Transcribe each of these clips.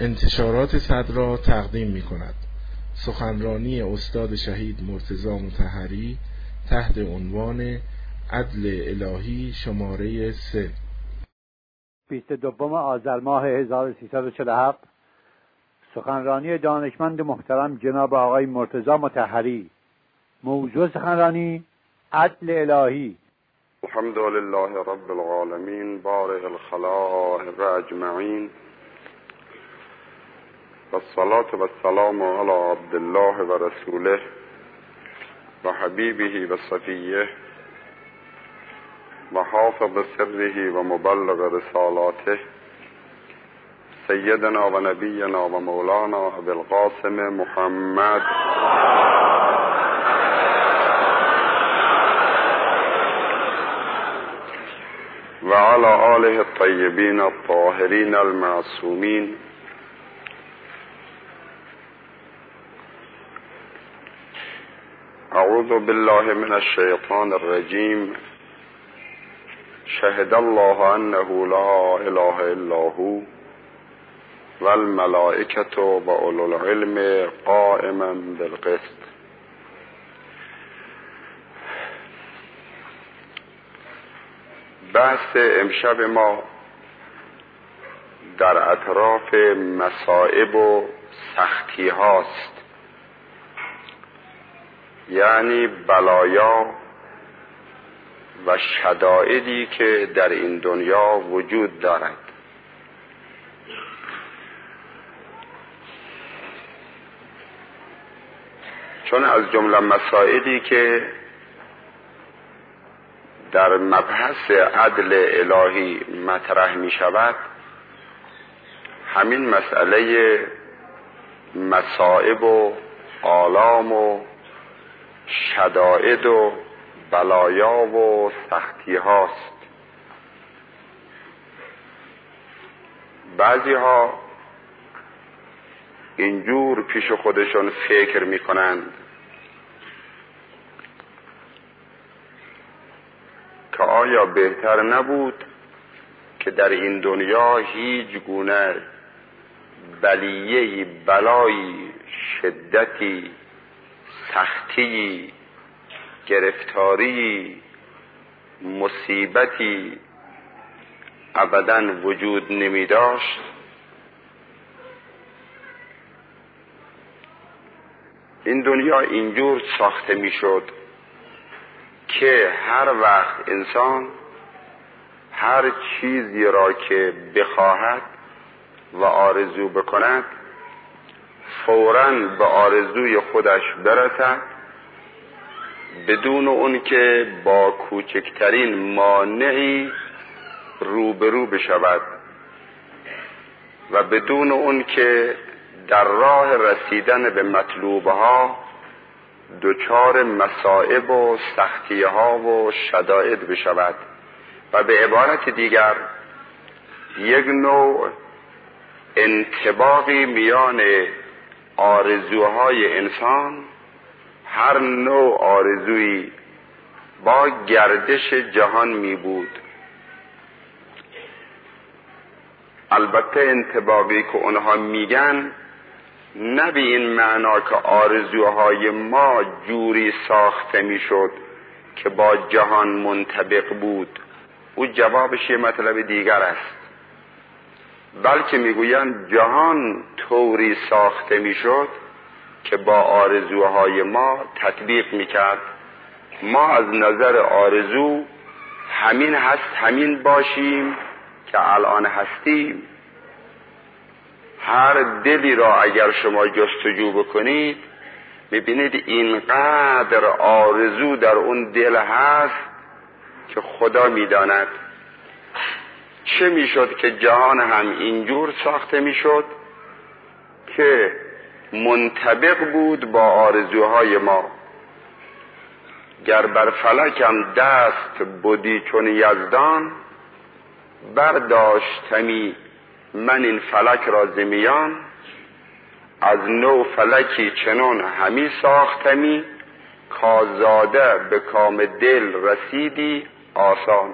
انتشارات صدرا تقدیم می کند. سخنرانی استاد شهید مرتضی مطهری تحت عنوان عدل الهی شماره 3. 22 آذر ماه 1347 سخنرانی دانشمند محترم جناب آقای مرتضی مطهری. موضوع سخنرانی عدل الهی. الحمد لله رب العالمین بارئ الخلائق اجمعین والصلاة والسلام علی عبد الله و رسوله و حبیبه و صفیه و حافظ سره و مبلغ رسالاته سیدنا و نبینا و مولانا ابی القاسم محمد و علی آله الطیبین الطاهرین المعصومین. اعوذ بالله من الشیطان الرجیم. شهد الله انه لا اله الا هو والملائکة و اولو العلم قائما بالقسط. بحث امشب ما در اطراف مصائب و سختی هاست، یعنی بلایا و شدائدی که در این دنیا وجود دارد. چون از جمله مسائلی که در مبحث عدل الهی مطرح می شود همین مسئله مصائب و آلام و شدائد و بلایا و سختی هاست. بعضی ها اینجور پیش خودشون فکر می کنند که آیا بهتر نبود که در این دنیا هیچ گونه بلیه‌ای، بلایی، شدتی، سختی، گرفتاری، مصیبتی ابداً وجود نمی داشت؟ این دنیا اینجور ساخته می شد که هر وقت انسان هر چیزی را که بخواهد و آرزو بکند فوراً به آرزوی خودش برسد، بدون اون که با کوچکترین مانعی روبرو بشود و بدون اون که در راه رسیدن به مطلوبها دچار مصائب و سختی‌ها و شدائد بشود. و به عبارت دیگر یک نوع انطباقی میان آرزوهای انسان، هر نوع آرزویی با گردش جهان می بود. البته انطباقی که اونها میگن نه به این معنا که آرزوهای ما جوری ساخته میشد که با جهان منطبق بود، او جوابش یه مطلب دیگر است، بلکه میگویند جهان طوری ساخته میشد که با آرزوهای ما تطبیق میکرد. ما از نظر آرزو همین هست، همین باشیم که الان هستیم. هر دلی را اگر شما جستجو بکنید میبینید اینقدر آرزو در اون دل هست که خدا میداند. چه میشد که جهان هم اینجور ساخته میشد که منطبق بود با آرزوهای ما. گر بر فلکم دست بودی چون یزدان، برداشتمی من این فلک را ز میان. از نو فلکی چنان همی ساختمی، کازاده به کام دل رسیدی آسان.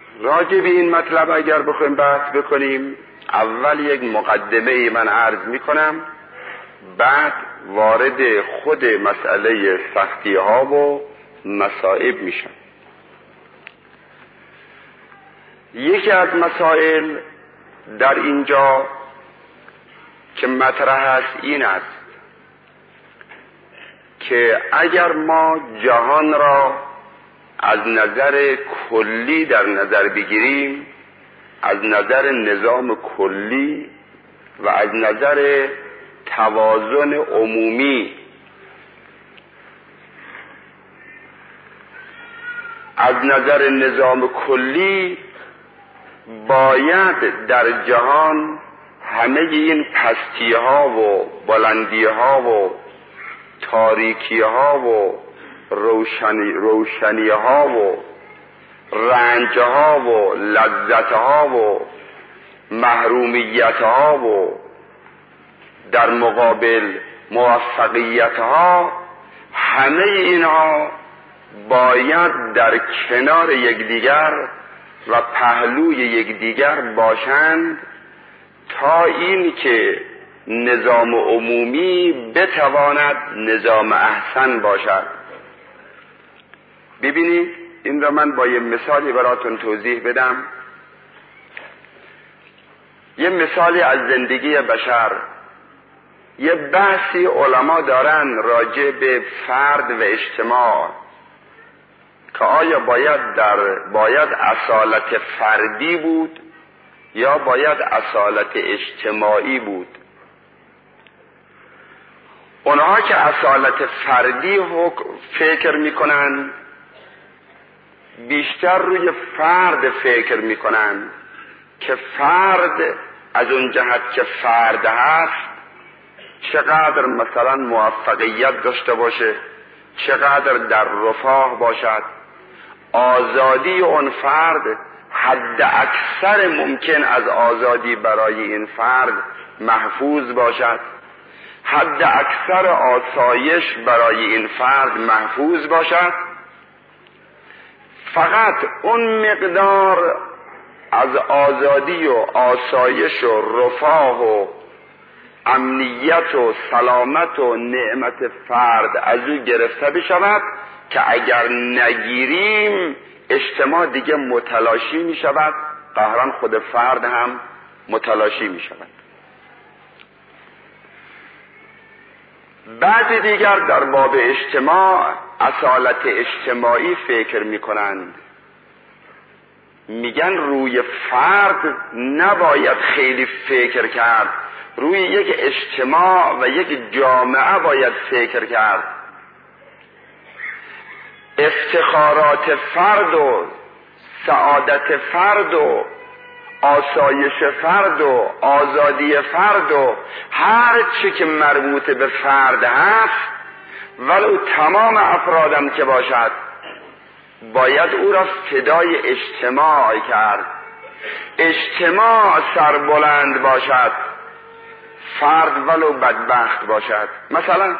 راجع به این مطلب اگر بخوایم بحث بکنیم، اول یک مقدمه من عرض میکنم، بعد وارد خود مسئله سختی ها و مصائب میشم. یکی از مسائل در اینجا که مطرح است این است که اگر ما جهان را از نظر کلی در نظر بگیریم، از نظر نظام کلی و از نظر توازن عمومی، از نظر نظام کلی باید در جهان همه این پستی ها و بلندی ها و تاریکی ها و روشنی ها و رنج ها و لذت ها و محرومیت ها و در مقابل موفقیت ها، همه اینها باید در کنار یکدیگر و پهلوی یکدیگر باشند تا این که نظام عمومی بتواند نظام احسن باشد. ببینید این را من با یه مثالی براتون توضیح بدم. یه مثالی از زندگی بشر. یه بحثی علما دارن راجع به فرد و اجتماع که آیا باید اصالت فردی بود یا باید اصالت اجتماعی بود. اونها که اصالت فردی فکر میکنن بیشتر روی فرد فکر میکنن که فرد از اون جهت که فرد هست چقدر مثلا موفقیت داشته باشه، چقدر در رفاه باشد، آزادی اون فرد حد اکثر ممکن از آزادی برای این فرد محفوظ باشد، حد اکثر آسایش برای این فرد محفوظ باشد. فقط اون مقدار از آزادی و آسایش و رفاه و امنیت و سلامت و نعمت فرد از او گرفته بشود که اگر نگیریم اجتماع دیگه متلاشی می شود، قهران خود فرد هم متلاشی می شود. بعضی دیگر در باب اجتماع اصالت اجتماعی فکر می کنند، میگن روی فرد نباید خیلی فکر کرد، روی یک اجتماع و یک جامعه باید فکر کرد. افتخارات فرد و سعادت فرد و آسایش فرد و آزادی فرد و هر چی که مربوط به فرد هست ولو تمام افرادم که باشد باید او را فدای اجتماع کرد. اجتماع سربلند باشد، فرد ولو بدبخت باشد. مثلا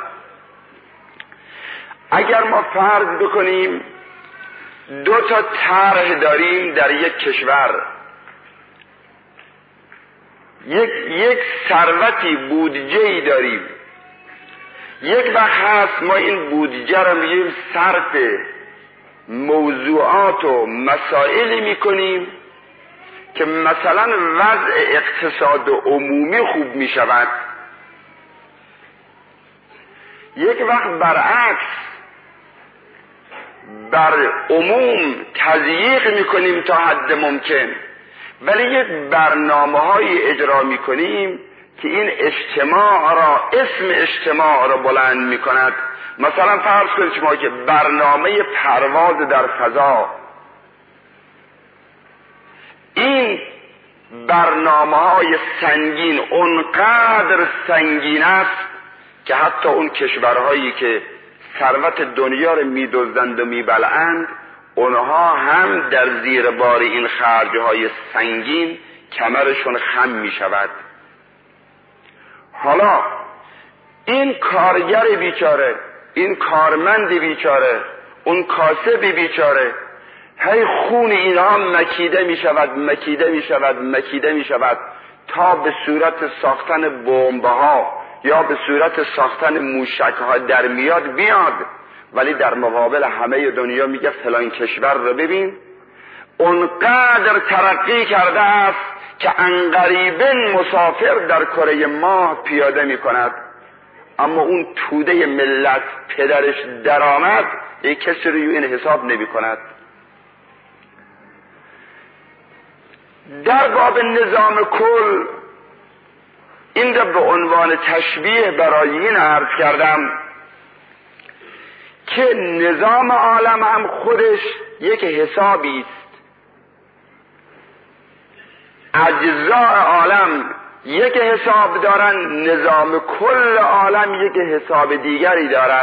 اگر ما فرض بکنیم 2 تا طرح داریم در یک کشور، یک ثروتی بودجه‌ای داریم، یک وقت هست ما این بودجه را میگیم صرف موضوعات و مسائلی میکنیم که مثلا وضع اقتصاد عمومی خوب میشود، یک وقت برعکس بر عموم تضییق میکنیم تا حد ممکن، ولی یک برنامه‌های اجرا میکنیم که این اجتماع را، اسم اجتماع را بلند میکند. مثلا فرض کنید شما که برنامه پرواز در فضا، این برنامه‌های سنگین اونقدر سنگین است که حتی اون کشورهایی که ثروت دنیا رو میدزدند و میبلعند اونها هم در زیر بار این خرجهای سنگین کمرشون خم میشود. حالا این کارگر بیچاره، این کارمند بیچاره، اون کاسب بیچاره هی خون اینها مکیده می شود تا به صورت ساختن بمب‌ها یا به صورت ساختن موشک‌ها در بیاد، ولی در مقابل همه دنیا میگه فلان کشور رو ببین اونقدر ترقی کرده است که عنقریباً مسافر در کره ماه پیاده میکند، اما اون توده ملت پدرش درآمد یک کسی روی این حساب نمی کند. در باب نظام کل این را به عنوان تشبیه برای این عرض کردم که نظام عالم هم خودش یک حسابی است. اجزاء عالم یک حساب دارن، نظام کل عالم یک حساب دیگری دارد.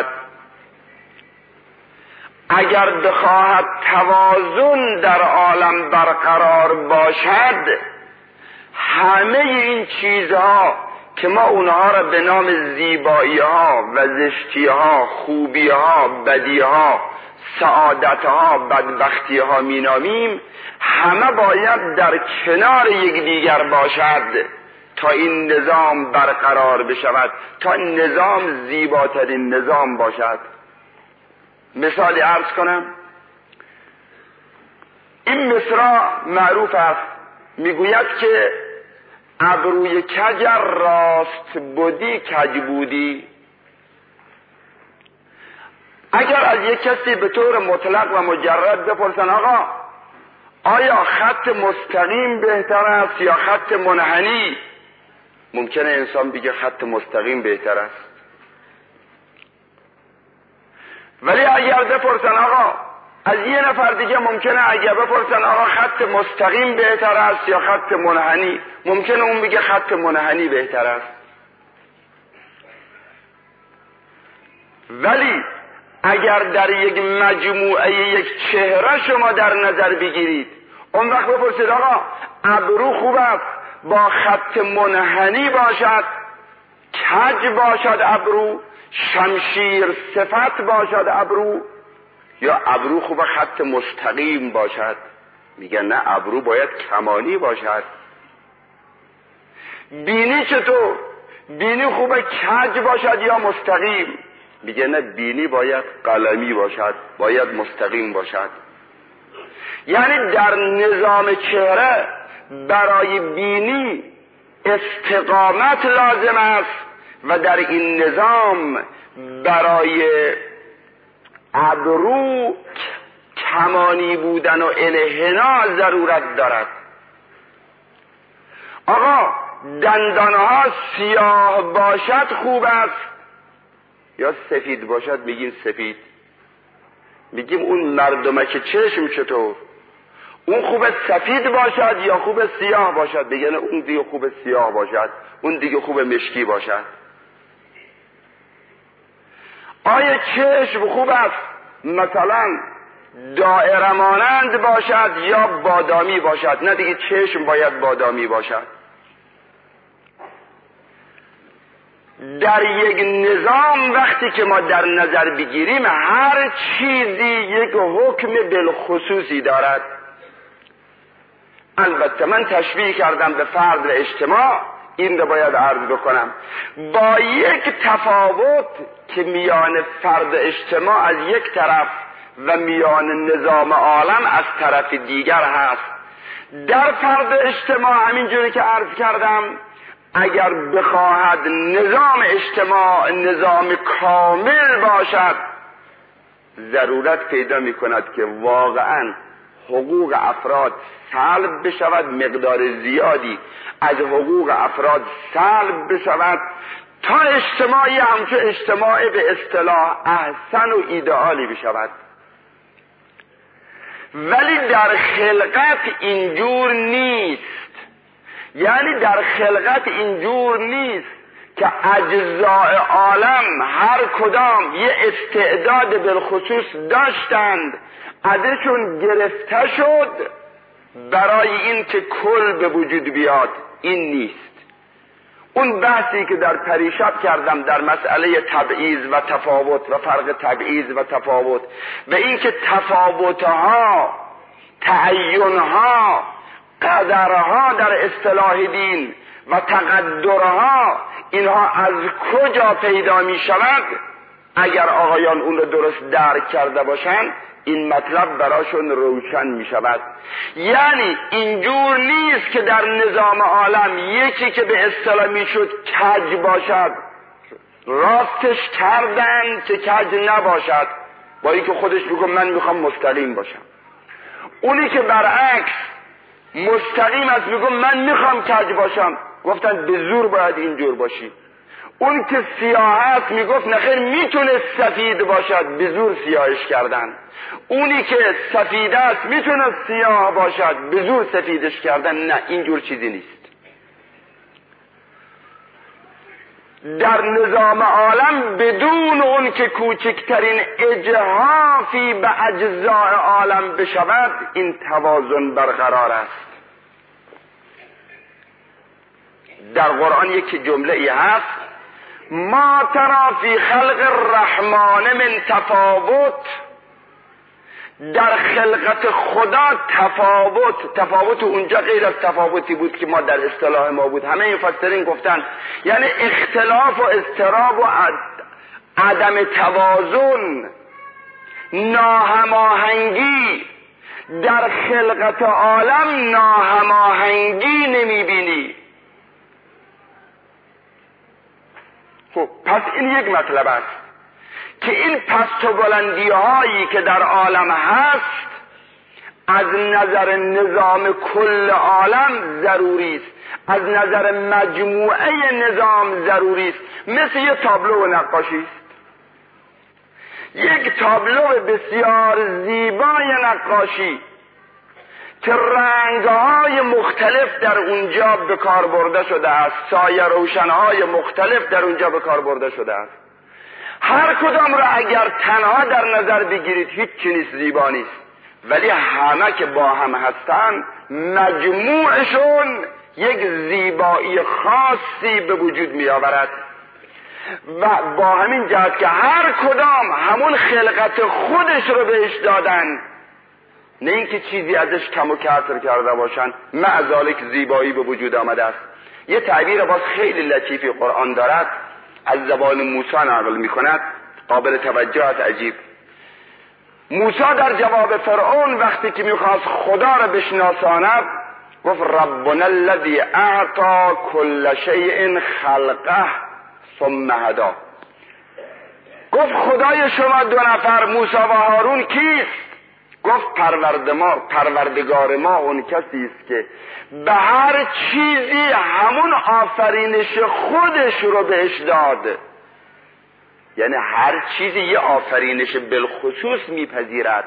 اگر بخواهد توازن در عالم برقرار باشد، همه این چیزها که ما اونها را به نام زیبایی ها و زشتی ها، خوبی ها، بدی ها، سعادت ها، بدبختی ها می نامیم، همه باید در کنار یکدیگر باشد تا این نظام برقرار بشود، تا این نظام زیباترین نظام باشد. مثالی عرض کنم، این مصرع معروف است، میگوید که ابروی کج راست بودی کج بودی. اگر از یک کسی به طور مطلق و مجرد بپرسن آقا آیا خط مستقیم بهتر است یا خط منحنی، ممکنه انسان بگه خط مستقیم بهتر است. ولی اگر بپرسن آقا از یه نفر دیگه، ممکنه اگر بپرسن آقا خط مستقیم بهتر است یا خط منحنی، ممکنه اون بگه خط منحنی بهتر است. ولی اگر در یک مجموعه یک چهره شما در نظر بگیرید، اون وقت بپرسید آقا ابرو خوب است با خط منحنی باشد، کج باشد ابرو، شمشیر صفت باشد ابرو، یا ابرو خوب خط مستقیم باشد؟ میگن نه، ابرو باید کمانی باشد. بینی چطور؟ بینی خوب کج باشد یا مستقیم؟ میگه نه، بینی باید قلمی باشد، باید مستقیم باشد. یعنی در نظام چهره برای بینی استقامت لازم است و در این نظام برای ابرو کمانی بودن و انحناء ضرورت دارد. آقا دندانها سیاه باشد خوب است یا سفید باشد؟ میگیم سفید. میگیم اون مردمک چشم چطور؟ اون خوب سفید باشد یا خوب سیاه باشد؟ بگن اون دیگه خوب سیاه باشد، اون دیگه خوب مشکی باشد. آیا چشم خوب است مثلا دائره مانند باشد یا بادامی باشد؟ نه دیگه، چشم باید بادامی باشد. در یک نظام وقتی که ما در نظر بگیریم، هر چیزی یک حکم بالخصوصی دارد. البته من تشبیه کردم به فرد و اجتماع، این رو باید عرض بکنم با یک تفاوت که میان فرد و اجتماع از یک طرف و میان نظام عالم از طرف دیگر هست. در فرد و اجتماع همینجوری که عرض کردم، اگر بخواهد نظام اجتماع نظام کامل باشد، ضرورت پیدا می کند که واقعا حقوق افراد سلب بشود، مقدار زیادی از حقوق افراد سلب بشود تا اجتماعی همچون اجتماع به اصطلاح احسن و ایدئالی بشود. ولی در خلقت اینجور نیست. یعنی در خلقت اینجور نیست که اجزاء عالم هر کدام یه استعداد بالخصوص داشتند، ازشون گرفته شد برای این که کل به وجود بیاد. این نیست. اون بحثی که در پریشب کردم در مسئله تبعیض و تفاوت و فرق تبعیض و تفاوت و این که تفاوتها تعینها، قدرها در اصطلاح دین و تقدرها، اینها از کجا پیدا می شود؟ اگر آقایان اون رو درست درک کرده باشند این مطلب براشون روشن می شود. یعنی اینجور نیست که در نظام عالم یکی که به اصطلاح می شد کج باشد، راستش کردن که کج نباشد، با اینکه خودش میگه من میخوام مستقیم باشم. اونی که برعکس مستقیم است میگه من میخوام کج باشم، گفتن به زور باید اینجور باشی. اون که سیاه است میگفت نخیر میتونه سفید باشد، به زور سیاهش کردن. اونی که سفید است میتونه سیاه باشد، به زور سفیدش کردن. نه، اینجور چیزی نیست. در نظام عالم بدون اون که کوچکترین اجحافی به اجزاء عالم بشود این توازن برقرار است. در قرآن یک جمله ای هست: ما ترى فی خلق الرحمن من تفاوت. در خلقت خدا تفاوت اونجا غیر از تفاوتی بود که ما در اصطلاح ما بود. همه این مفسرین گفتن یعنی اختلاف و اضطراب و عدم توازن، ناهماهنگی. در خلقت عالم ناهماهنگی نمیبینی. خب پس این یک مطلب است که این پست و بلندی هایی که در عالم هست از نظر نظام کل عالم ضروری است، از نظر مجموعه نظام ضروری است. مثل یک تابلو نقاشی است. یک تابلو بسیار زیبای نقاشی که رنگ‌های مختلف در اونجا به کار برده شده است، سایه روشن‌های مختلف در اونجا به کار برده شده است. هر کدام را اگر تنها در نظر بگیرید هیچ چیز زیبا نیست، ولی همه که با هم هستند مجموعشون یک زیبایی خاصی به وجود می آورد. و با همین جهت که هر کدام همون خلقت خودش رو بهش دادن، نه اینکه چیزی ازش کم و کسر کرده باشن، مع ذالک زیبایی به وجود آمده است. یه تعبیر باز خیلی لطیفی قرآن دارد، از زبان موسی نقل می کند، قابل توجه است، عجیب. موسی در جواب فرعون وقتی که میخواست خدا را بشناساند گفت ربنا الذی اعطی کل شیء خلقه ثم هدی. گفت خدای شما دو نفر موسی و هارون کیست؟ گفت پروردگار ما اون کسی است که به هر چیزی همون آفرینش خودش رو بهش داد. یعنی هر چیزی یه آفرینش بالخصوص میپذیرد،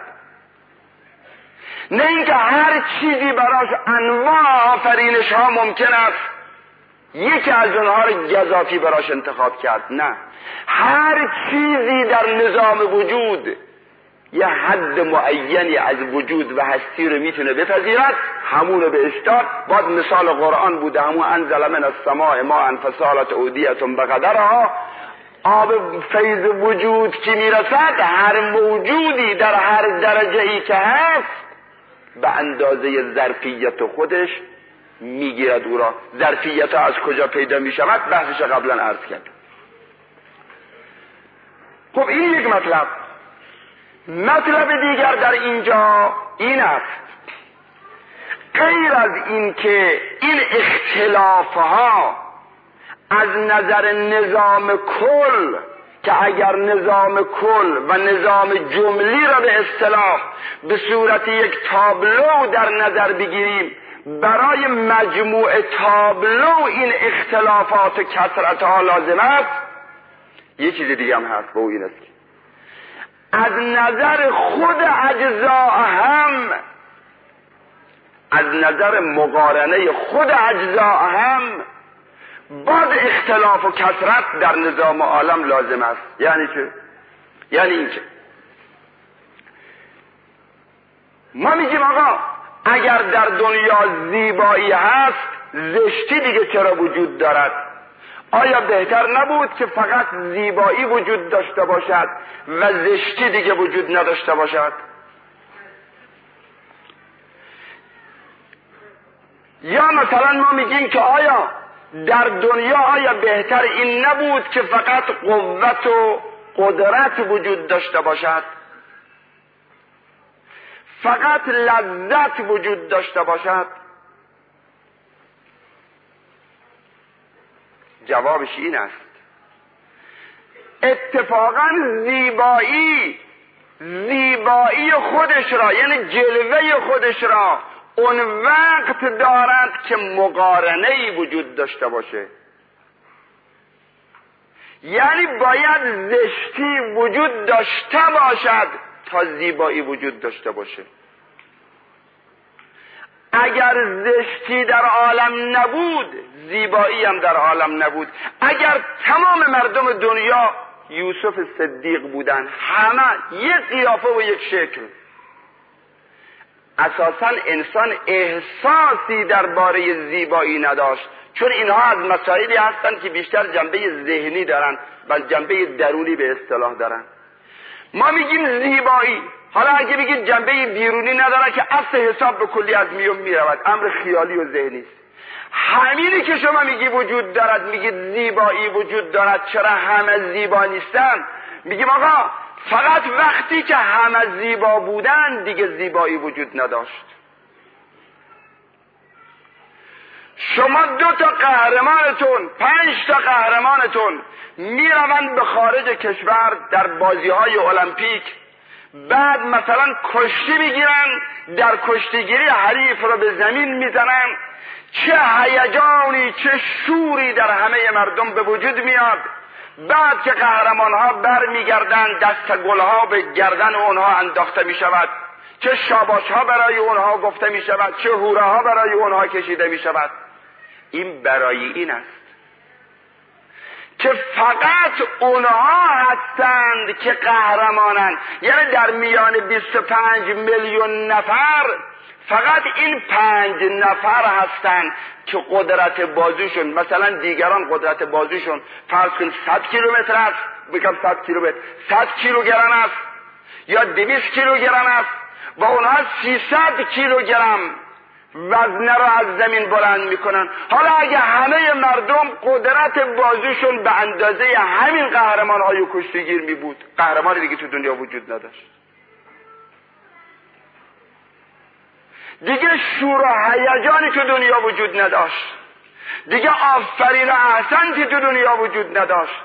نه اینکه هر چیزی براش انواع آفرینش ها ممکن است یکی از اونها رو گزافی براش انتخاب کرد. نه، هر چیزی در نظام وجود یه حد معینی از وجود و هستی رو میتونه بپذیرد، همون رو بهش داد. بعد مثال قرآن بوده، همون انزل من السماء ماء فسالت اودیة بقدرها. آب فیض وجود که میرسد هر موجودی در هر درجه ای که هست به اندازه ظرفیت خودش میگیرد او را. ظرفیت از کجا پیدا میشود بحثش قبلا عرض کرد. خب این یک مطلب. مطلب دیگر در اینجا این است، غیر از این که این اختلافها از نظر نظام کل، که اگر نظام کل و نظام جملی را به اصطلاح به صورت یک تابلو در نظر بگیریم، برای مجموع تابلو این اختلافات و کثرتها لازم است. یک چیز دیگه هم هست، و این است که از نظر خود اجزا هم، از نظر مقارنه خود اجزا هم باز اختلاف و کثرت در نظام عالم لازم است. یعنی چه؟ یعنی این که ما میگیم آقا اگر در دنیا زیبایی هست، زشتی دیگه چرا وجود دارد؟ آیا بهتر نبود که فقط زیبایی وجود داشته باشد و زشتی دیگه وجود نداشته باشد؟ یا مثلا ما میگیم که آیا در دنیا آیا بهتر این نبود که فقط قوت و قدرت وجود داشته باشد، فقط لذت وجود داشته باشد؟ جوابش این است اتفاقا زیبایی خودش را، یعنی جلوه خودش را اون وقت دارد که مقارنه‌ای وجود داشته باشه. یعنی باید زشتی وجود داشته باشد تا زیبایی وجود داشته باشه. اگر زشتی در عالم نبود زیبایی هم در عالم نبود. اگر تمام مردم دنیا یوسف صدیق بودن، همه یک قیافه و یک شکل، اساساً انسان احساسی درباره زیبایی نداشت، چون اینها از مسائلی هستند که بیشتر جنبه ذهنی دارن و جنبه درونی به اصطلاح دارن. ما میگیم زیبایی، حالا اگه بگید جنبه بیرونی نداره که اصل حساب به کلی از میون میرود، امر خیالی و ذهنی است. همینی که شما میگی وجود دارد، میگید زیبایی وجود دارد، چرا همه زیبا نیستن؟ میگیم آقا فقط وقتی که همه زیبا بودن دیگه زیبایی وجود نداشت. شما 2 قهرمانتون، 5 قهرمانتون میروند به خارج کشور در بازی‌های المپیک، بعد مثلا کشتی میگیرن، در کشتیگیری حریف رو به زمین میزنن، چه هیجانی چه شوری در همه مردم به وجود میاد. بعد که قهرمان‌ها برمیگردند دست گلها به گردن اونها انداخته میشود، چه شاباش‌ها برای اونها گفته میشود، چه هوراها برای اونها کشیده میشود. این برای این است که فقط اونها هستند که قهرمانند. یعنی در میان 25 میلیون نفر فقط این 5 نفر هستند که قدرت بازوشون، مثلا دیگران قدرت بازوشون فرض کن 100 کیلومتر است، بگم 100 کیلومتر 100 کیلوگرم است یا 200 کیلوگرم است و اونها 300 کیلوگرم وزنه را از زمین بلند میکنن. حالا اگه همه مردم قدرت بازوشون به اندازه همین قهرمان‌های کشتیگیر می بود، قهرمان دیگه تو دنیا وجود نداشت. دیگه شور و هیجانی تو دنیا وجود نداشت، دیگه آفرین و احسنتی تو دنیا وجود نداشت،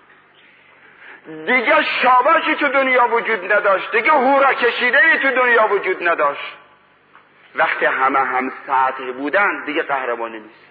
دیگه شاباشی تو دنیا وجود نداشت، دیگه هورا کشیده‌ای تو دنیا وجود نداشت. وقتی همه هم سطح بودن دیگه قهرمانی نیست.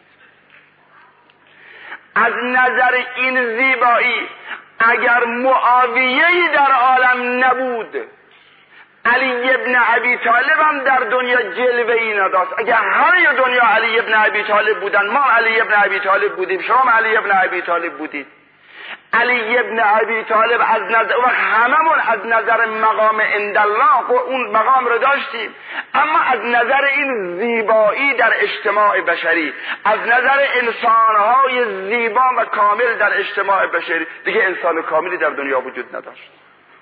از نظر این زیبایی اگر معاویه‌ای در عالم نبود، علی ابن ابی طالب هم در دنیا جلوه‌ای نداشت. اگر همه دنیا علی ابن ابی طالب بودن، ما علی ابن ابی طالب بودیم، شما علی ابن ابی طالب بودید، علی ابن ابی طالب از نظر و هممون از نظر مقام عندالله اون مقام رو داشتیم، اما از نظر این زیبایی در اجتماع بشری، از نظر انسانهای زیبا و کامل در اجتماع بشری، دیگه انسان کاملی در دنیا وجود نداشت.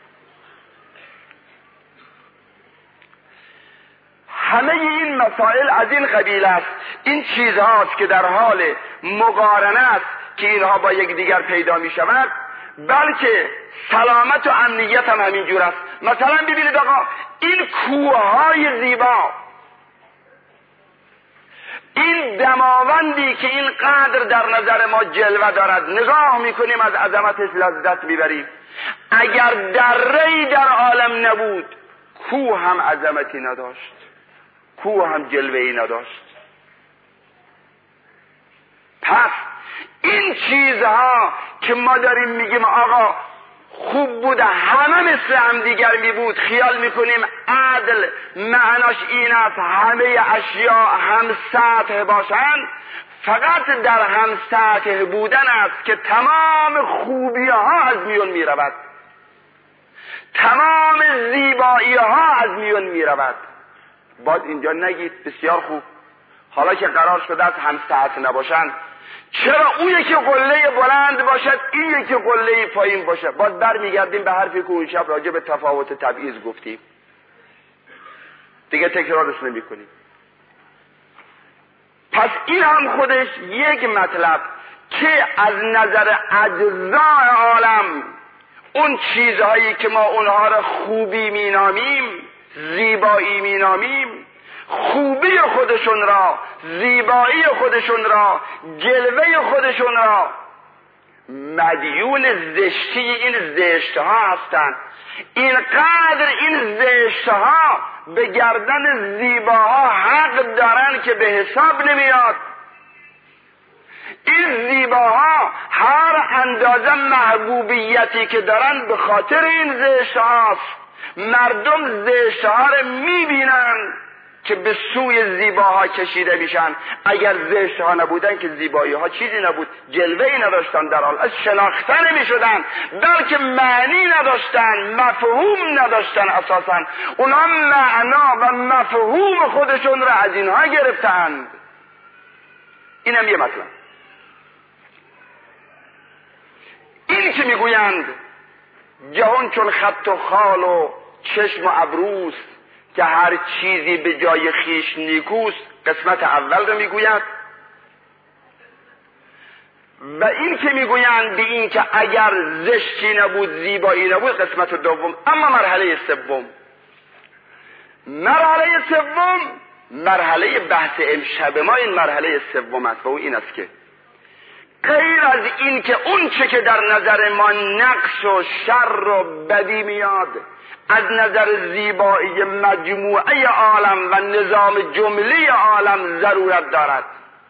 همه این مسائل از این قبیل است. این چیزهاست که در حال مقارنه است که اینها با یک دیگر پیدا می شود، بلکه سلامت و امنیت هم همینجور است. مثلا ببینید آقا این کوههای زیبا، این دماوندی که این قدر در نظر ما جلوه دارد، نگاه میکنیم از عظمتش لذت میبریم. اگر دره‌ای در عالم نبود کوه هم عظمتی نداشت، کوه هم جلوه‌ای نداشت. پس این چیزها که ما داریم میگیم آقا خوب بوده، همه مثل هم دیگر می بود، خیال میکنیم عدل معناش این است همه اشیاء هم سطح باشند. فقط در هم سطح بودن است که تمام خوبی ها از میون می رود، تمام زیبایی ها از میون می رود. باید اینجا نگید بسیار خوب، حالا که قرار شده است هم سطح نباشند، چرا اون یکی قله بلند باشد این یکی قله پایین باشد؟ باید برمیگردیم به حرفی که اون شب راجع به تفاوت تبعیض گفتیم، دیگه تکرارش نمی کنیم. این هم خودش یک مطلب که از نظر اجزای عالم اون چیزهایی که ما اونها را خوبی مینامیم، زیبایی مینامیم، خوبی خودشون را، زیبایی خودشون را، جلوه خودشون را مدیون زشتی این زشتها هستند. اینقدر این زشتها به گردن زیباها حق دارن که به حساب نمیاد. این زیباها هر اندازه محبوبیتی که دارن به خاطر این زشتهاست. مردم زشتها رو میبینن که به سوی زیباها کشیده میشن. اگر زشتها نبودن که زیبایی ها چیزی نبود، جلوه‌ای نداشتن، در حال از شناخته نمیشدن، بلکه معنی نداشتن، مفهوم نداشتن. اساسا اونا معنا و مفهوم خودشون را از اینها گرفتند. اینم یه مطلب. این که میگویند جهان چون خط و خال و چشم و ابروست که هر چیزی به جای خیش نیکوست، قسمت اول رو میگوید. و این که میگویند به این که اگر زشتی نبود زیبایی نبود، قسمت دوم. اما مرحله سوم، مرحله بحث امشب ما این مرحله سوم است و این است که غیر از این که اون چه که در نظر ما نقص و شر و بدی میاد از نظر زیبایی مجموعه عالم و نظام جملی عالم ضرورت دارد،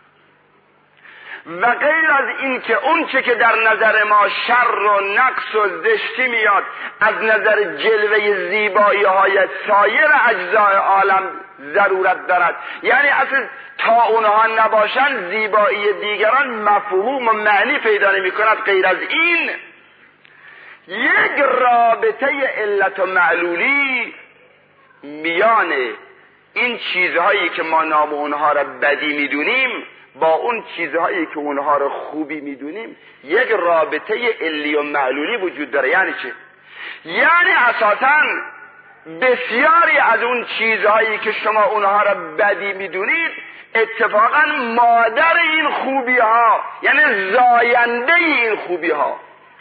و غیر از این که اون چه که در نظر ما شر و نقص و زشتی میاد از نظر جلوه زیبایی های سایر اجزای عالم ضرورت دارد. یعنی اصلا تا اونها نباشن زیبایی دیگران مفهوم و معنی پیدا نمی کند. غیر از این یک رابطه علت و معلولی میان این چیزهایی که ما نام اونها را بدی میدونیم با اون چیزهایی که اونها را خوبی میدونیم، یک رابطه علی و معلولی وجود داره. یعنی چه؟ یعنی اساساً بسیاری از اون چیزهایی که شما اونها را بدی میدونید اتفاقاً مادر این خوبی ها، یعنی زاینده این خوبی ها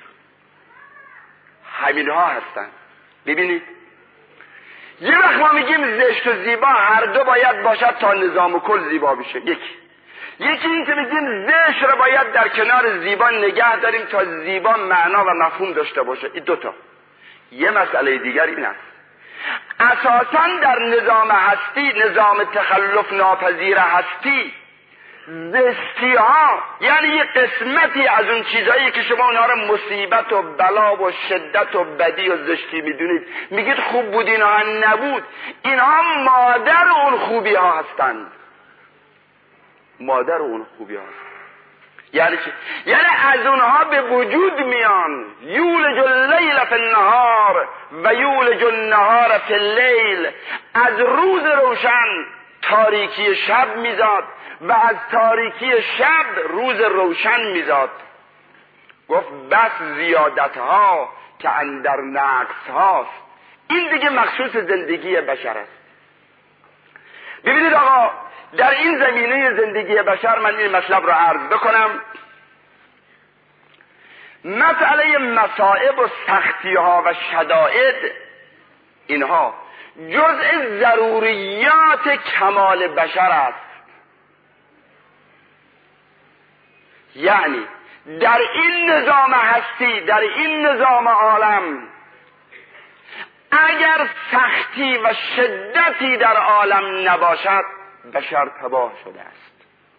همین ها هستن. ببینید یه وقت ما میگیم زشت و زیبا هر دو باید باشد تا نظام کل زیبا بشه. یکی این که میگیم زشت رو باید در کنار زیبا نگه داریم تا زیبا معنا و مفهوم داشته باشه. این دوتا. یه مسئله دیگر این است، اساساً در نظام هستی، نظام تخلف ناپذیر هستی، زشتی ها یعنی یه قسمتی از اون چیزهایی که شما اونها رو مصیبت و بلا و شدت و بدی و زشتی میدونید، میگید خوب بود اینها نبود، اینها مادر اون خوبی ها هستند. مادر اون خوبی ها هستند. یعنی چی؟ یعنی از اونها به وجود میان. یولج اللیل فی النهار و یولج النهار فی اللیل. از روز روشن تاریکی شب میزاد و از تاریکی شب روز روشن میزاد. گفت بس زیادت ها که اندر نقص هاست. این دیگه مخصوص زندگی بشر است. ببینید آقا، در این زمینه زندگی بشر من این مطلب رو عرض بکنم. مسئله مصائب و سختی ها و شدائد، اینها جزء ضروریات کمال بشر است. یعنی در این نظام هستی، در این نظام عالم، اگر سختی و شدتی در عالم نباشد بشر تباه شده است.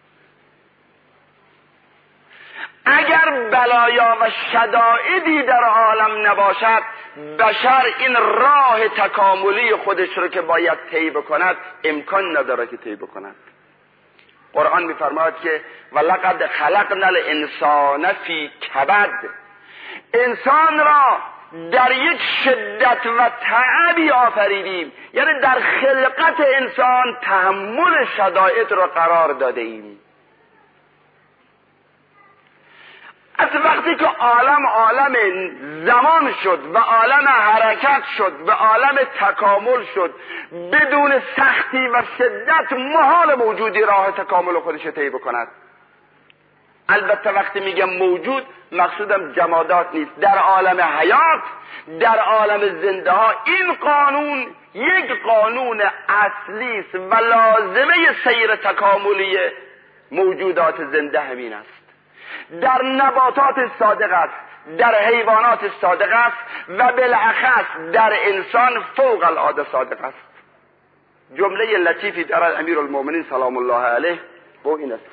اگر بلایا و شدائدی در عالم نباشد بشر این راه تکاملی خودش رو که باید طی بکند امکان نداره که طی بکند. قرآن می‌فرماید که ولقد خلقنا الانسان فی کبد. انسان را در یک شدت و تعبی آفریدیم، یعنی در خلقت انسان تحمل شدائد را قرار داده ایم. از وقتی که عالم زمان شد و عالم حرکت شد و عالم تکامل شد، بدون سختی و شدت محال موجودی راه تکامل خودش طی بکند. البته وقتی میگم موجود مقصودم جمادات نیست. در عالم حیات، در عالم زنده ها این قانون یک قانون اصلی است و لازمه سیر تکاملی موجودات زنده همین است. در نباتات صادق است، در حیوانات صادق است و بالاخص در انسان فوق العاده صادق است. جمله لطیفی در امیرالمومنین سلام الله علیه با این است.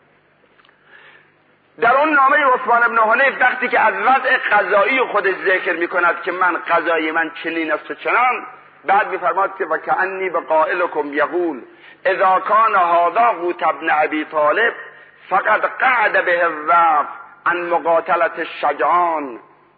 در اون نامه عثمان بن حنیف وقتی که از وضع قضایی خودش ذکر میکند که من قضایی من چنین است و چنان، بعد میفرماد که وکأنی بقائلکم یقول اذا کان هذا قوت ابن ابی طالب فقد قعد به الرعب عن مقاتلت الشجعان.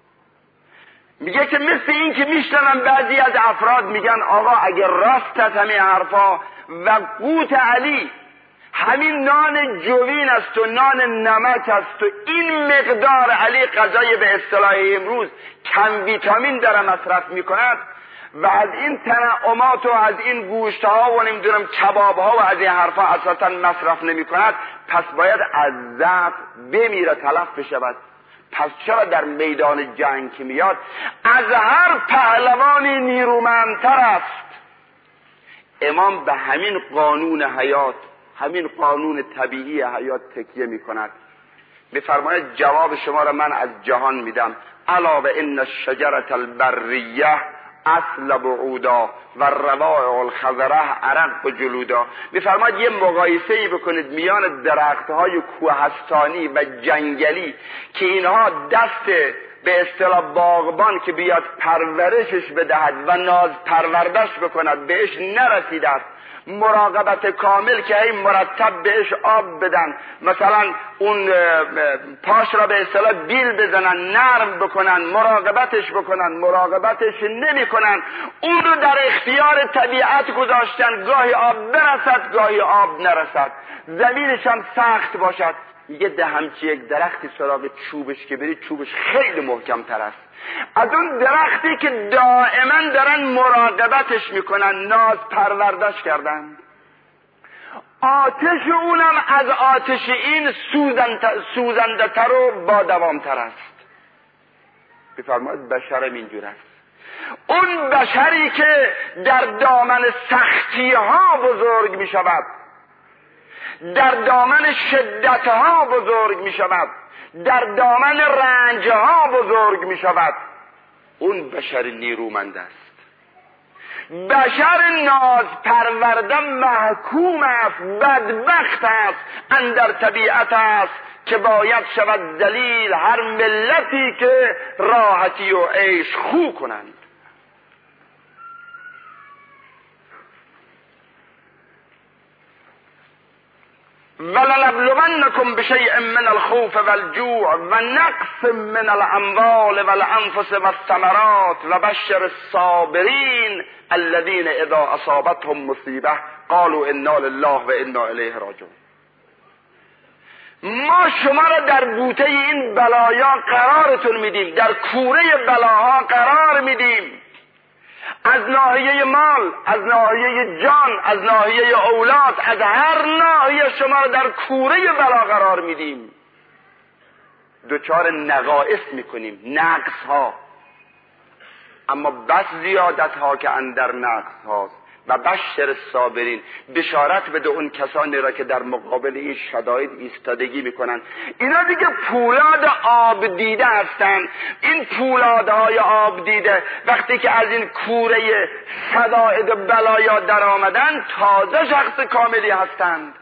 میگه که مثل این که میشنون بعضی از افراد میگن آقا اگر راست از همین حرفا و قوت علی همین نان جوین است و نان نمک است و این مقدار علی غذای به اصطلاح امروز کم ویتامین داره مصرف میکند و از این تنعمات و از این گوشت ها و نمیدونم کباب ها و از این حرفا اساسا مصرف نمی کند، پس باید از ضعف بمیره، تلف بشود. پس چرا در میدان جنگ که میاد از هر پهلوانی نیرومندتر است؟ امام به همین قانون حیات، همین قانون طبیعی حیات تکیه می کند. میفرماید جواب شما را من از جهان میدم. الا و ان الشجره البریه اصل بعودا و روائع الخضره عرق و جلودا. میفرماید یه مقایسه‌ای بکنید میان درخت‌های کوهستانی و جنگلی که اینها دست به اصطلاح باغبان که بیاد پرورشش بدهد و ناز پروردش بکند بهش نرسیده است، مراقبت کامل که هی مرتب بهش آب بدن، مثلا اون پاش را به اصطلاح بیل بزنن، نرم بکنن، مراقبتش بکنن، مراقبتش نمی کنن، اون رو در اختیار طبیعت گذاشتن، گاهی آب برسد گاهی آب نرسد، زمینش هم سخت باشد. میگه ده همچی یک درختی سراغ چوبش که برید چوبش خیلی محکم تر است از اون درختی که دائما دارن مراقبتش میکنن، ناز پروردش کردن. آتش اونم از آتش این سوزنده تر و با دوام تر است. بفرمایید بشرم اینجور است. اون بشری که در دامن سختی ها بزرگ می شود، در دامن شدت ها بزرگ می شود، در دامن رنج ها بزرگ می شود، اون بشر نیرومند است. بشر ناز پرورده محکوم است، بدبخت است، اندر طبیعت است که باید شود ذلیل هر ملتی که راحتی و عیش خو کنند. ولنبلونکم بشیء من الخوف والجوع ونقص من الاموال والانفس والثمرات وبشر الصابرین الذین اذا اصابتهم مصیبه قالوا انا لله و انا الیه راجعون. ما شما را در بوته این بلایا قرارتون میدیم، در کوره بلاها قرار میدیم، از ناحیه مال، از ناحیه جان، از ناحیه اولاد، از هر ناحیه شما را در کوره بلا قرار میدیم. دچار نقائص میکنیم، نقص ها، اما بس زیادت ها که اندر نقص هاست. و بشر صابرین، بشارت بده اون کسانی را که در مقابل این شدائد ایستادگی میکنن. اینا دیگه پولاد آب دیده هستن. این پولادهای آب دیده وقتی که از این کوره شدائد بلایا در آمدن تازه شخص کاملی هستند.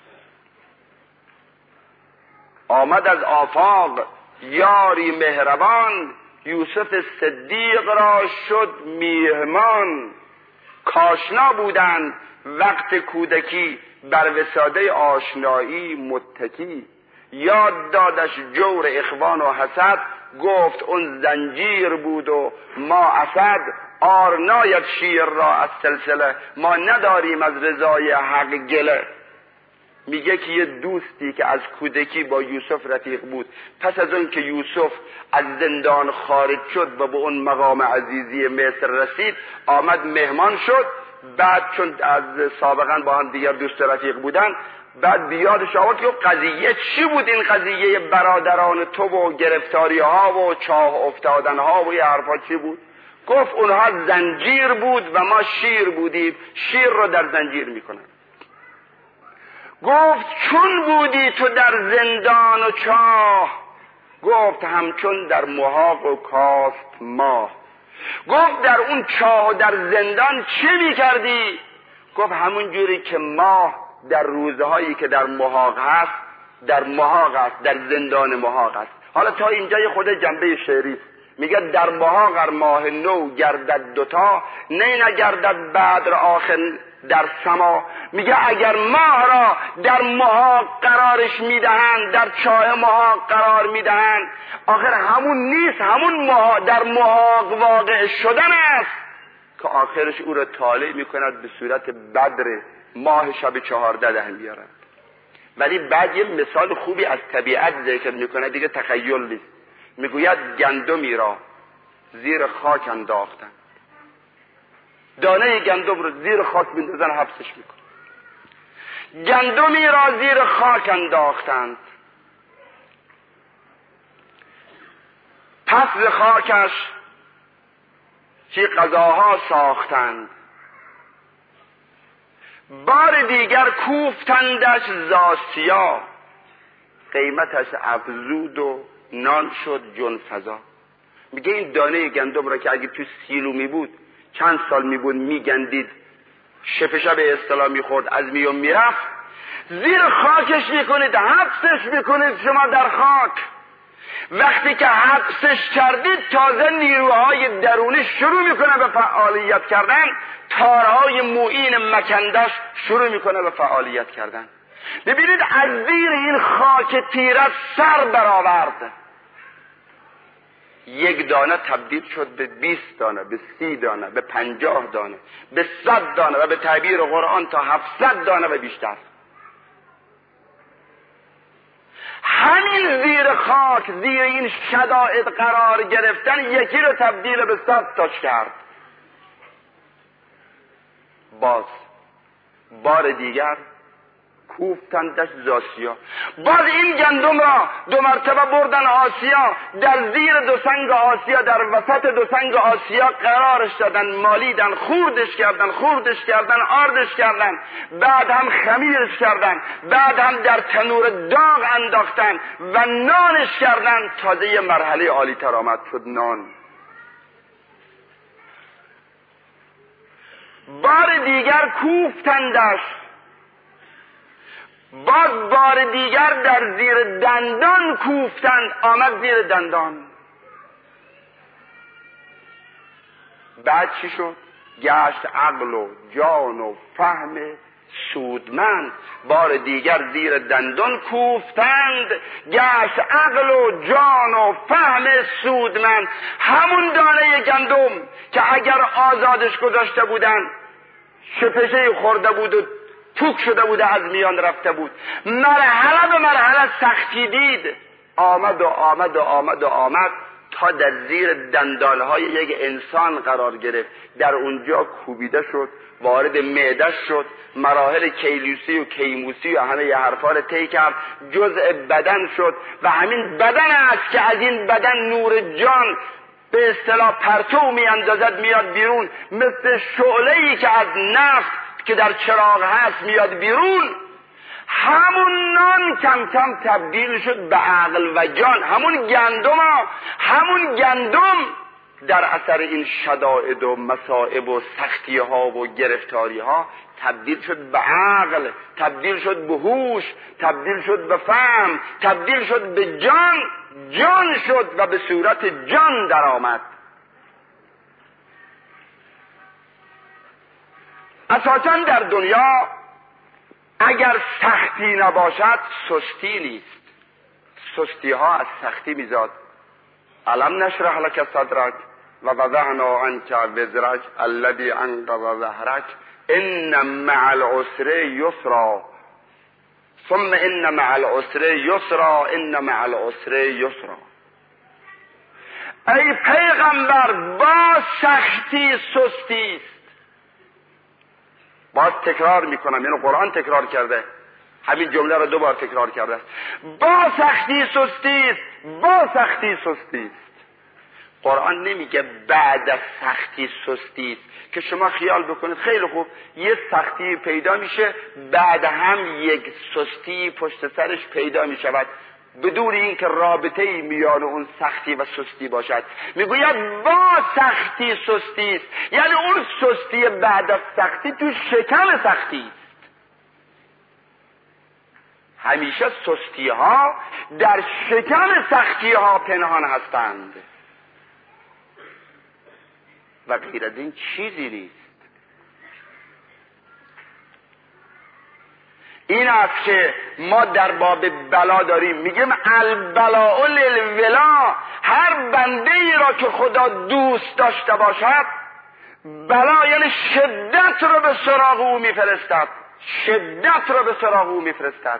آمد از آفاق یاری مهربان، یوسف صدیق را شد میهمان. کاشنا بودند وقت کودکی، بر وساده آشنایی متکی. یاد دادش جور اخوان و حسد، گفت اون زنجیر بود و ما اسد. آر ناید شیر را از سلسله، ما نداریم از رضای حق گله. میگه که یه دوستی که از کودکی با یوسف رفیق بود، پس از اون که یوسف از زندان خارج شد و به اون مقام عزیزی مصر رسید، آمد مهمان شد. بعد چون از سابقا با هم دیگر دوست رفیق بودن، بعد بیادش آورد که قضیه چی بود، این قضیه برادران تو و گرفتاری ها و چاه افتادن ها و یه حرفا چی بود؟ گفت اونها زنجیر بود و ما شیر بودیم، شیر رو در زنجیر میکنن. گفت چون بودی تو در زندان و چاه؟ گفت همچون در محاق و کاست ماه. گفت در اون چاه و در زندان چه میکردی؟ گفت همون جوری که ماه در روزهایی که در محاق هست، در محاق است، در زندان محاق است. حالا تا اینجا خود جنبه شعری میگه در محاق ماه نو گردد دوتا، نه نگردد بدر آخر در سما. میگه اگر ماه را در محاق قرارش میدهند، در چاه محاق قرار میدهند، آخر همون نیست، همون در محاق واقع شدن است که آخرش او را طالع میکند به صورت بدر ماه شب 14 میارند. ولی بعد یه مثال خوبی از طبیعت ذکر میکنه، دیگه تخیل نیست. میگوید گندمی را زیر خاک انداختن، دانه گندم رو زیر خاک میندازن حبسش میکنن. گندمی را زیر خاک انداختند، پس ز خاکش چی غذاها ساختند، بار دیگر کوفتندش زاسیا، قیمتش افزود و نان شد جن فزا. میگه این دانه گندم را که اگه تو سیلو می بود چند سال می بود میگندید، شپشه به اصطلاح میخورد، از میون میرفت، زیر خاکش میکنید، حبسش میکنید شما در خاک. وقتی که حبسش کردید تازه نیروهای درونی شروع میکنه به فعالیت کردن، تارهای مویین مکندش شروع میکنه به فعالیت کردن. ببینید از زیر این خاک تیرت سر برآورد، یک دانه تبدیل شد به 20 دانه، به 30 دانه، به 50 دانه، به 100 دانه و به تعبیر قرآن تا 700 دانه و بیشتر. همین زیر خاک، زیر این شدائد قرار گرفتن یکی رو تبدیل به 100 تاش کرد. باز بار دیگر کوفتندش زاسیا، باز این گندم را 2 مرتبه بردن آسیا، در زیر 2 سنگ آسیا، در وسط 2 سنگ آسیا قرارش دادن، مالیدن، خوردش کردن، آردش کردن، بعد هم خمیرش کردن، بعد هم در تنور داغ انداختن و نانش کردن. تازه یه مرحله عالی تر آمد، شد نان. بار دیگر کوفتندش، باز بار دیگر در زیر دندان کوفتند، آمد زیر دندان. بعد چی شد؟ گشت عقل و جان و فهم سودمند. بار دیگر زیر دندان کوفتند، گشت عقل و جان و فهم سودمند. همون دانه گندم که اگر آزادش گذاشته بودن شپشه خورده بود و پوک شده بوده، از میان رفته بود، مرحله به مرحله سختی دید، آمد تا در زیر دندانهای یک انسان قرار گرفت. در اونجا کوبیده شد، وارد معده شد، مراحل کیلوسی و کیموسی و همه یه حرفا رو طی کرد، جزء بدن شد و همین بدن است که از این بدن نور جان به اصطلاح پرتو میاندازد، میاد بیرون، مثل شعله‌ای که از نفت که در چراغ هست میاد بیرون. همون نان کم کم تبدیل شد به عقل و جان. همون گندم در اثر این شدائد و مصائب و سختی ها و گرفتاری ها تبدیل شد به عقل، تبدیل شد به هوش، تبدیل شد به فهم، تبدیل شد به جان شد و به صورت جان در آمد. اساساً در دنیا اگر سختی نباشد سستی نیست. سستی ها از سختی میزاد. الم نشرح لک صدرک و وضعنا عنک وزرک الذی انقض ظهرک ان مع العسر یسرا ثم ان مع العسر یسرا، ان مع العسر یسرا. ای پیغمبر با سختی سستی است. باز تکرار میکنم، اینو قرآن تکرار کرده، همین جمله رو 2 بار تکرار کرده است. با سختی سستی است، با سختی سستی است. قرآن نمیگه بعد از سختی سستی است، که شما خیال بکنید خیلی خوب یه سختی پیدا میشه، بعد هم یک سستی پشت سرش پیدا میشود بدون اینکه رابطه‌ای میان اون سختی و سستی باشد. میگوید با سختی سستی است، یعنی اون سستی بعد از سختی تو شکم سختی است. همیشه سستی ها در شکم سختی ها پنهان هستند و غیر از این چیزی نیست. این است که ما در باب بلا داریم، میگیم البلاء للولا. هر بنده ای را که خدا دوست داشته باشد، بلا یعنی شدت رو به سراغ او میفرستد، شدت رو به سراغ او میفرستد.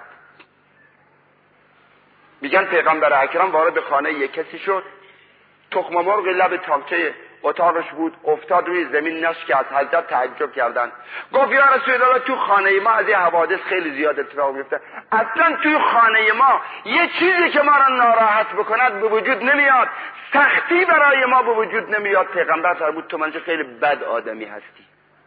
میگن پیغمبر اکرم وارد خانه یک کسی شد، تخم مرغ لب تاقچه اتاقش بود، افتاد روی زمین نشت که از حضرت تعجب کردن. گفت یا رسول الله تو خانه ما از این حوادث خیلی زیاد اتفاق میفته، اصلا توی خانه ما یه چیزی که ما را ناراحت بکند به وجود نمیاد، سختی برای ما به وجود نمیاد. پیغمبر فرمود تو منجه خیلی بد آدمی هستی.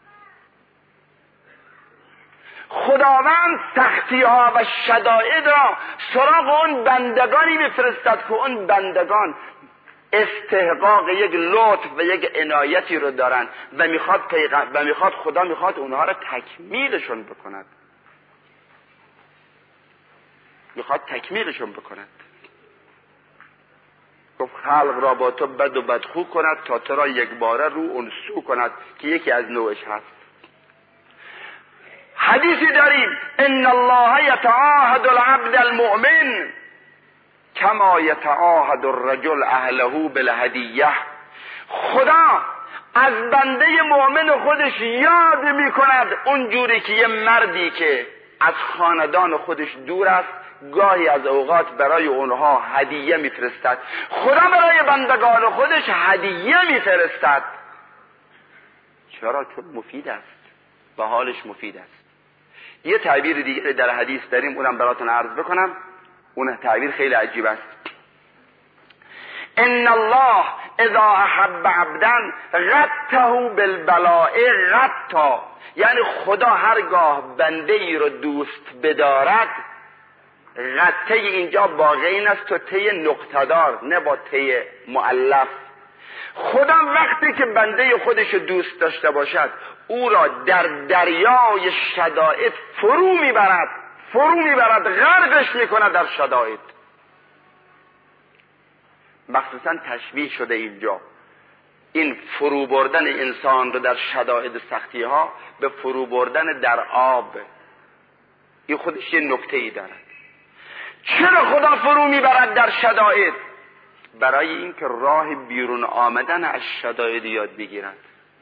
خداوند سختی ها و شدائد را سراغ اون بندگانی میفرستد که اون بندگان استحقاق یک لطف و یک عنایتی رو دارن و میخواد خدا میخواد اونها رو تکمیلشون بکند، میخواد تکمیلشون بکند. گفت خلق را با تو بد و بدخو کند تا تو را یک باره رو اون سو کند، که یکی از نوعش هست. حدیثی داریم ان الله یتعاهد العبد المؤمن کما یتعاهد الرجل اهله بالهدیه. خدا از بنده مؤمن خودش یاد میکند اونجوری که یه مردی که از خاندان خودش دور است گاهی از اوقات برای اونها هدیه میفرستد. خدا برای بندگان خودش هدیه میفرستد. چرا؟ چون مفید است و حالش مفید است. یه تعبیر دیگه در حدیث داریم، اونم براتون عرض بکنم. اون تعبیر خیلی عجیب است. ان الله اذا احب عبدا غته بالبلاء غتا، یعنی خدا هرگاه بنده ای رو دوست بدارد، غته اینجا با غین است تو ته نقطه‌دار، نه با ته مؤلف. خدا وقتی که بنده خودش دوست داشته باشد او را در دریای شدائد فرو میبرد، غرقش میکند در شدائد. مخصوصا تشبیه شده اینجا این فرو بردن انسان رو در شدائد سختی ها به فرو بردن در آب. این خودش یه نکته ای دارد. چرا خدا فرو میبرد در شدائد؟ برای اینکه راه بیرون آمدن از شدائد یاد بگیرند.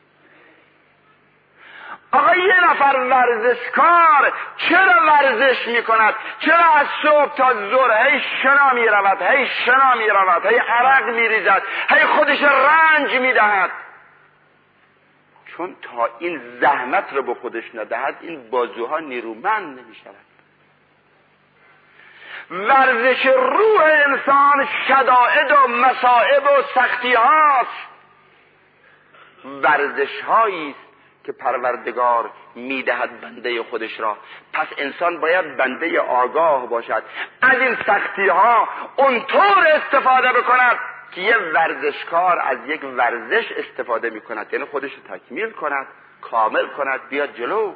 آقا یه نفر ورزشکار چرا ورزش میکند؟ چرا از صبح تا ظهر هی شنا میرود، هی عرق میریزد، هی خودش رنج میدهد؟ چون تا این زحمت رو به خودش ندهد این بازوها نیرومند نمیشود. ورزش روح انسان شدائد و مصائب و سختی هاست. ورزش هایی است که پروردگار میدهد بنده خودش را. پس انسان باید بنده آگاه باشد، از این سختی ها اونطور استفاده بکند که یه ورزشکار از یک ورزش استفاده میکند، یعنی خودش رو تکمیل کند، کامل کند، بیاد جلو.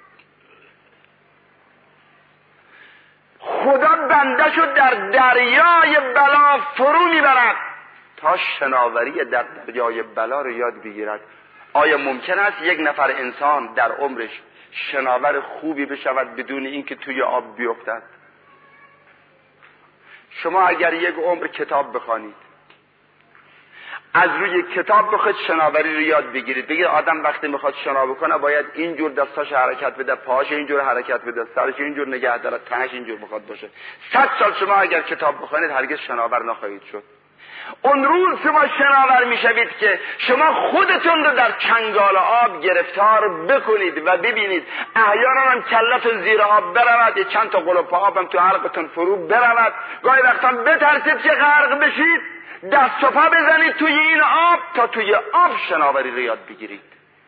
خدا بنده شد در دریای بلا فرو میبرد تا شناوری در دریای بلا رو یاد بگیرد. آیا ممکن است یک نفر انسان در عمرش شناور خوبی بشود بدون اینکه توی آب بیفتد؟ شما اگر یک عمر کتاب بخوانید، از روی کتاب بخواید شناوری رو یاد بگیرید. بگید آدم وقتی میخواد شنا بکنه باید اینجور دستاش حرکت بده، پاهاش اینجور حرکت بده، سرش اینجور نگه داره، تنش اینجور بخواد باشه. 100 سال شما اگر کتاب بخونید هرگز شناور نخواهید شد. اون روز شما شناور میشوید که شما خودتون رو در چنگال آب گرفتار بکنید و ببینید احیانا هم کلتون زیر آب برود، چند تا قلپ آب هم تو حلقتون فرو برود، گاهی وقتا بترسید که غرق بشید، دست و پا بزنید توی این آب تا توی آب شناوری رو یاد بگیرید.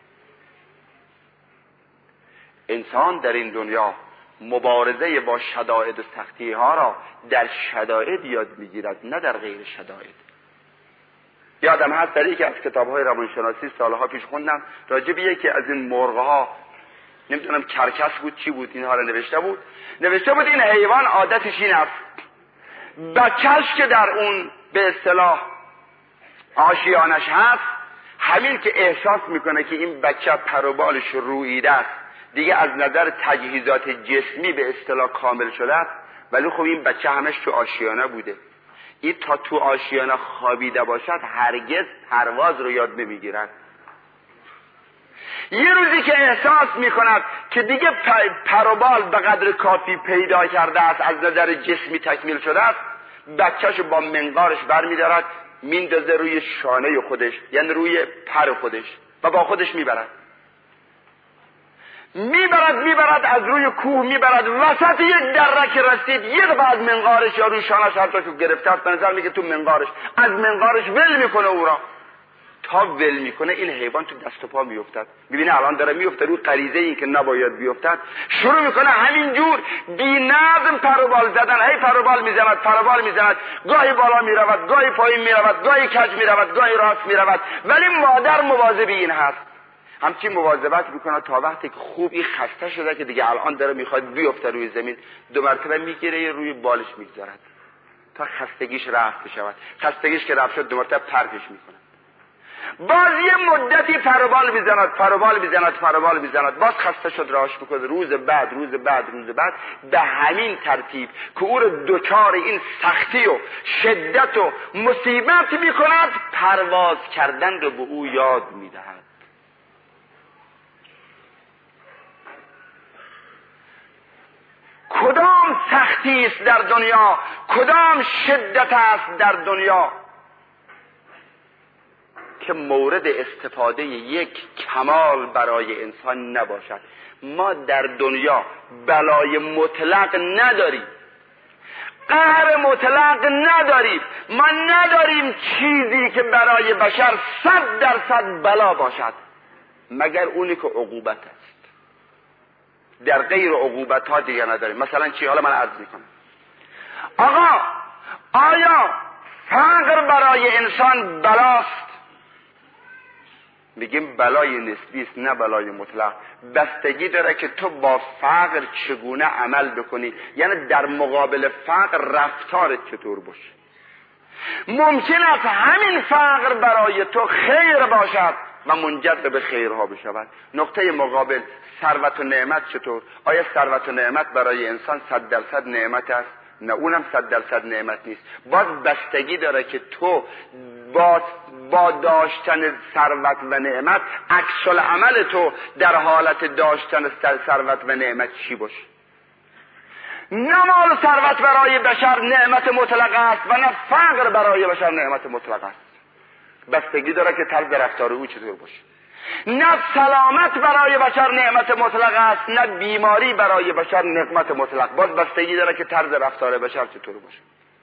انسان در این دنیا مبارزه با شدائد و سختی ها را در شدائد یاد میگیرد، نه در غیر شدائد. یادم هست در یکی از کتاب‌های روانشناسی سالها پیش خوندم راجع به یکی از این مرغ‌ها، نمیدونم کرکس بود چی بود، اینها رو نوشته بود این حیوان عادتش این است بچه‌ش که در اون به اصطلاح آشیانش هست، همین که احساس میکنه که این بچه پر و بالش روییده است، دیگه از نظر تجهیزات جسمی به اصطلاح کامل شده است، ولی خب این بچه همش تو آشیانه بوده. این تا تو آشیانه خوابیده باشد هرگز پرواز رو یاد نمیگیرد. یه روزی که احساس میکند که دیگه پر و بال به قدر کافی پیدا کرده است، از نظر جسمی تکمیل شده است، بچه‌شو با منقارش برمی‌دارد میندازه روی شانه خودش، یعنی روی پر خودش، و با خودش میبرد از روی کوه میبرد، وسط یک دره که رسید یه دفعه از منقارش یا روی شانه‌ش هرچاشو گرفته است، به نظر میگه تو منقارش، از منقارش ول میکنه او را. تا ول میکنه این حیوان تو دست و پا میافتد، میبینه الان داره میفته روی غریزه این که نباید بیفتد، شروع میکنه همینجور بی‌نظم پر و بال زدن، هی پر و بال میزند، گاهی بالا میرود، گاهی پایین میرود، گاهی کج میرود، گاهی راست میرود، ولی مادر مواظب این هست، همچین مواظبت میکنه تا وقتی که خوبی خسته شده که دیگه الان داره میخواد بیفته روی زمین، 2 مرتبه میگیره روی بالش میگذارد تا خستگیش رفت بشود. خستگیش که رفت شد 2 مرتبه پرتش میکنه. باز یه مدتی پروبال میزند، باز خسته شد راش میکنه، روز بعد به همین ترتیب که او رو دچار این سختی و شدت و مصیبت میکند، پرواز کردن رو به او یاد میدهد. کدام سختی است در دنیا، کدام شدت است در دنیا که مورد استفاده یک کمال برای انسان نباشد. ما در دنیا بلای مطلق نداریم، قهر مطلق نداریم، ما نداریم چیزی که برای بشر 100% بلا باشد مگر اونی که عقوبت است. در غیر عقوبت ها دیگه نداریم. مثلا چی؟ حالا من عرض میکنم. آقا آیا فقر برای انسان بلاست؟ میگیم بلای نسبی است، نه بلای مطلق. بستگی داره که تو با فقر چگونه عمل بکنی، یعنی در مقابل فقر رفتارت چطور باشه. ممکن است همین فقر برای تو خیر باشد و منجر به خیرها بشود. نقطه مقابل ثروت و نعمت چطور؟ آیا ثروت و نعمت برای انسان 100% نعمت است؟ نه، اونم 100% نعمت نیست. باز بستگی داره که تو با داشتن ثروت و نعمت عکس العمل تو در حالت داشتن ثروت و نعمت چی باشه. نه مال ثروت برای بشر نعمت مطلق است و نه فقر برای بشر نعمت مطلق است. بستگی داره که طرز رفتار او چطور باشه. نه سلامت برای بشر نعمت مطلق است، نه بیماری برای بشر نعمت مطلق. باز بستگی داره که طرز رفتار بشر چطور باشه.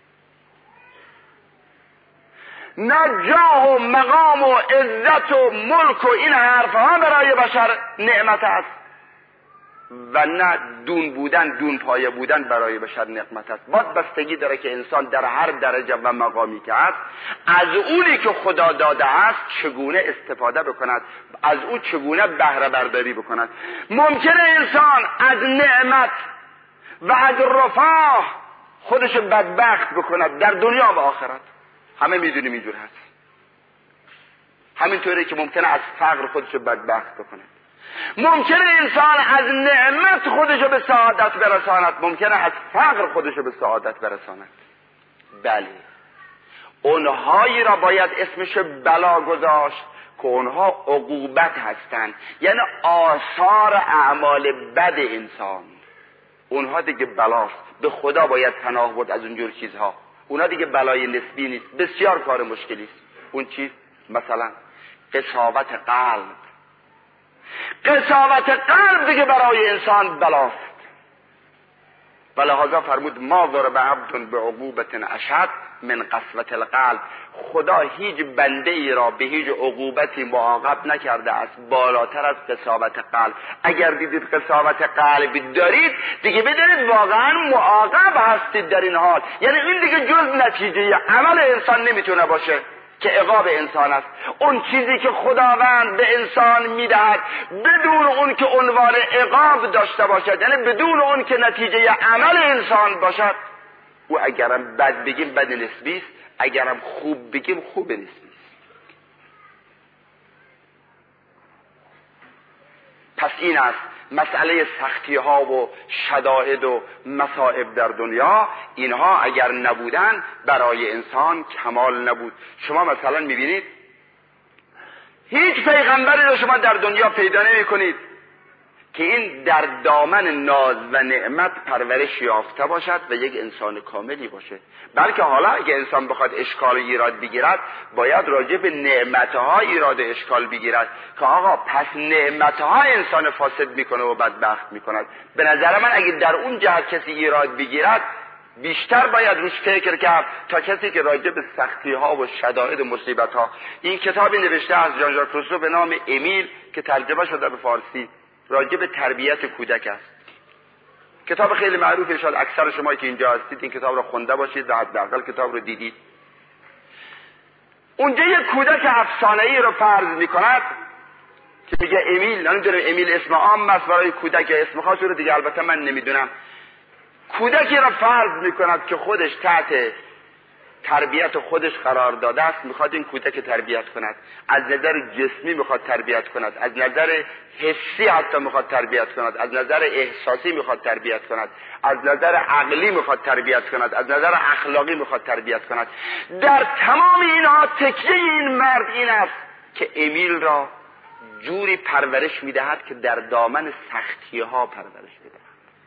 نه جاه و مقام و عزت و ملک و این حرفها برای بشر نعمت است و نه دون بودن، دون پایه بودن برای بشر نعمت است. باز بستگی داره که انسان در هر درجه و مقامی که است از اونی که خدا داده است چگونه استفاده بکند، از او چگونه بهره برداری بکند. ممکنه انسان از نعمت و از رفاه خودش بدبخت بکند در دنیا و آخرت. همه میدونیم اینجور هست. همینطوری که ممکنه از فقر خودش بدبخت بکند. ممکنه انسان از نعمت خودشو به سعادت برساند، ممکنه از فقر خودشو به سعادت برساند. بله، اونهایی را باید اسمش بلا گذاشت که اونها عقوبت هستند، یعنی آثار اعمال بد انسان. اونها دیگه بلاست، به خدا باید پناه برد از اونجور چیزها. اونها دیگه بلای نسبی نیست، بسیار کار مشکلی است. اون چیز مثلا قساوت قلب. قساوت قلب دیگه برای انسان بلاست. و لحاظا فرمود ما ضرب عبد بعقوبت اشد من قسوة القلب. خدا هیچ بنده ای را به هیچ عقوبتی معاقب نکرده است بالاتر از قساوت قلب. اگر دیدید قساوت قلب دارید دیگه بدونید واقعا معاقب هستید در این حال. یعنی این دیگه جز نتیجه عمل انسان نمیتونه باشه که عقاب انسان است. اون چیزی که خداوند به انسان میدهد بدون اون که عنوان عقاب داشته باشد، یعنی بدون اون که نتیجه عمل انسان باشد، او اگرم بد بگیم بد نسبی است، اگرم خوب بگیم خوب نسبی است. پس این است مسئله سختی ها و شدائد و مصائب در دنیا. اینها اگر نبودن برای انسان کمال نبود. شما مثلا میبینید هیچ پیغمبری رو شما در دنیا پیدا نمی کنید که این در دامن ناز و نعمت پرورش یافته باشد و یک انسان کاملی باشه. بلکه حالا اگه انسان بخواد اشکال و ایراد بگیرد باید راجع به نعمتها ایراد و اشکال بگیرد که آقا پس نعمتها انسان فاسد میکنه و بدبخت میکند. به نظر من اگه در اون جهت کسی ایراد بگیرد بیشتر باید روش فکر کرد تا کسی که راجع به سختی ها و شدائد و مصیبت ها. این کتابی نوشته از ژان ژاک روسو به نام امیل که ترجمه شده به فارسی، راجع به تربیت کودک است. کتاب خیلی معروفه، شاید اکثر شما که اینجا هستید این کتاب رو خونده باشید و حداقل کتاب رو دیدید. اونجا یک کودک افسانه‌ای رو فرض می‌کند که میگه امیل، نمیدونم امیل اسم عام است برای کودک، اسم خاصی رو دیگه البته من نمیدونم. کودکی رو فرض می‌کند که خودش تحت تربیت خودش قرار داده است، میخواد این کودک تربیت کند. از نظر جسمی میخواد تربیت کند، از نظر حسی حتی میخواد تربیت کند، از نظر احساسی میخواد تربیت کند، از نظر عقلی میخواد تربیت کند، از نظر اخلاقی میخواد تربیت کند. در تمام اینها تکیه این مرد این است که امیل را جوری پرورش میدهد که در دامن سختی ها پرورش میدهد.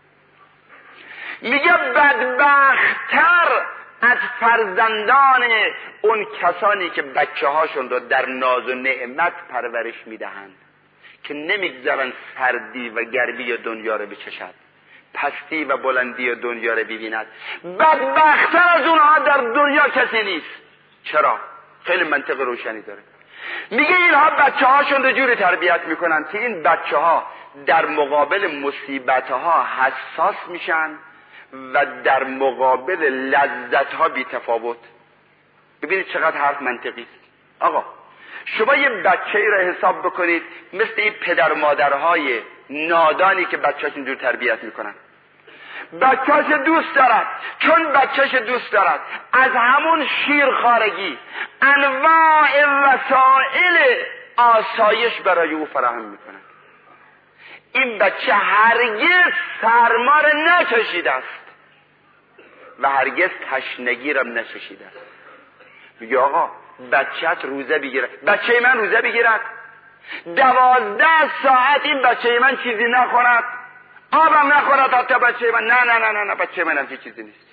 میگه بدبخت‌تر از فرزندان اون کسانی که بچه هاشون رو در ناز و نعمت پرورش میدهند که نمیگذارن سردی و گرمی دنیا رو بچشد، پستی و بلندی دنیا رو ببیند. بدبخت‌تر از اونها در دنیا کسی نیست. چرا؟ خیلی منطق روشنی داره. میگه اینها بچه هاشون رو جوری تربیت میکنن که این بچه ها در مقابل مصیبت ها حساس میشن و در مقابل لذت ها بی تفاوت. ببینید چقدر حرف منطقی است. آقا شما یه بچه ای را حساب بکنید مثل این پدر مادرهای نادانی که بچه‌اش اینجور تربیت میکنن. بچه‌اش دوست دارد، چون بچه‌اش دوست دارد از همون شیرخوارگی انواع وسایل آسایش برای او فراهم میکنن. این بچه هرگز سرما را نچشیده است و هرگز تشنگی را نچشیده است. میگه آقا بچه‌ت روزه بگیره. بچه من روزه بگیرد 12 ساعت این بچه من چیزی نخورد، آبم نخورد حتی بچه من. نه نه نه نه بچه من همچین چیزی نیست.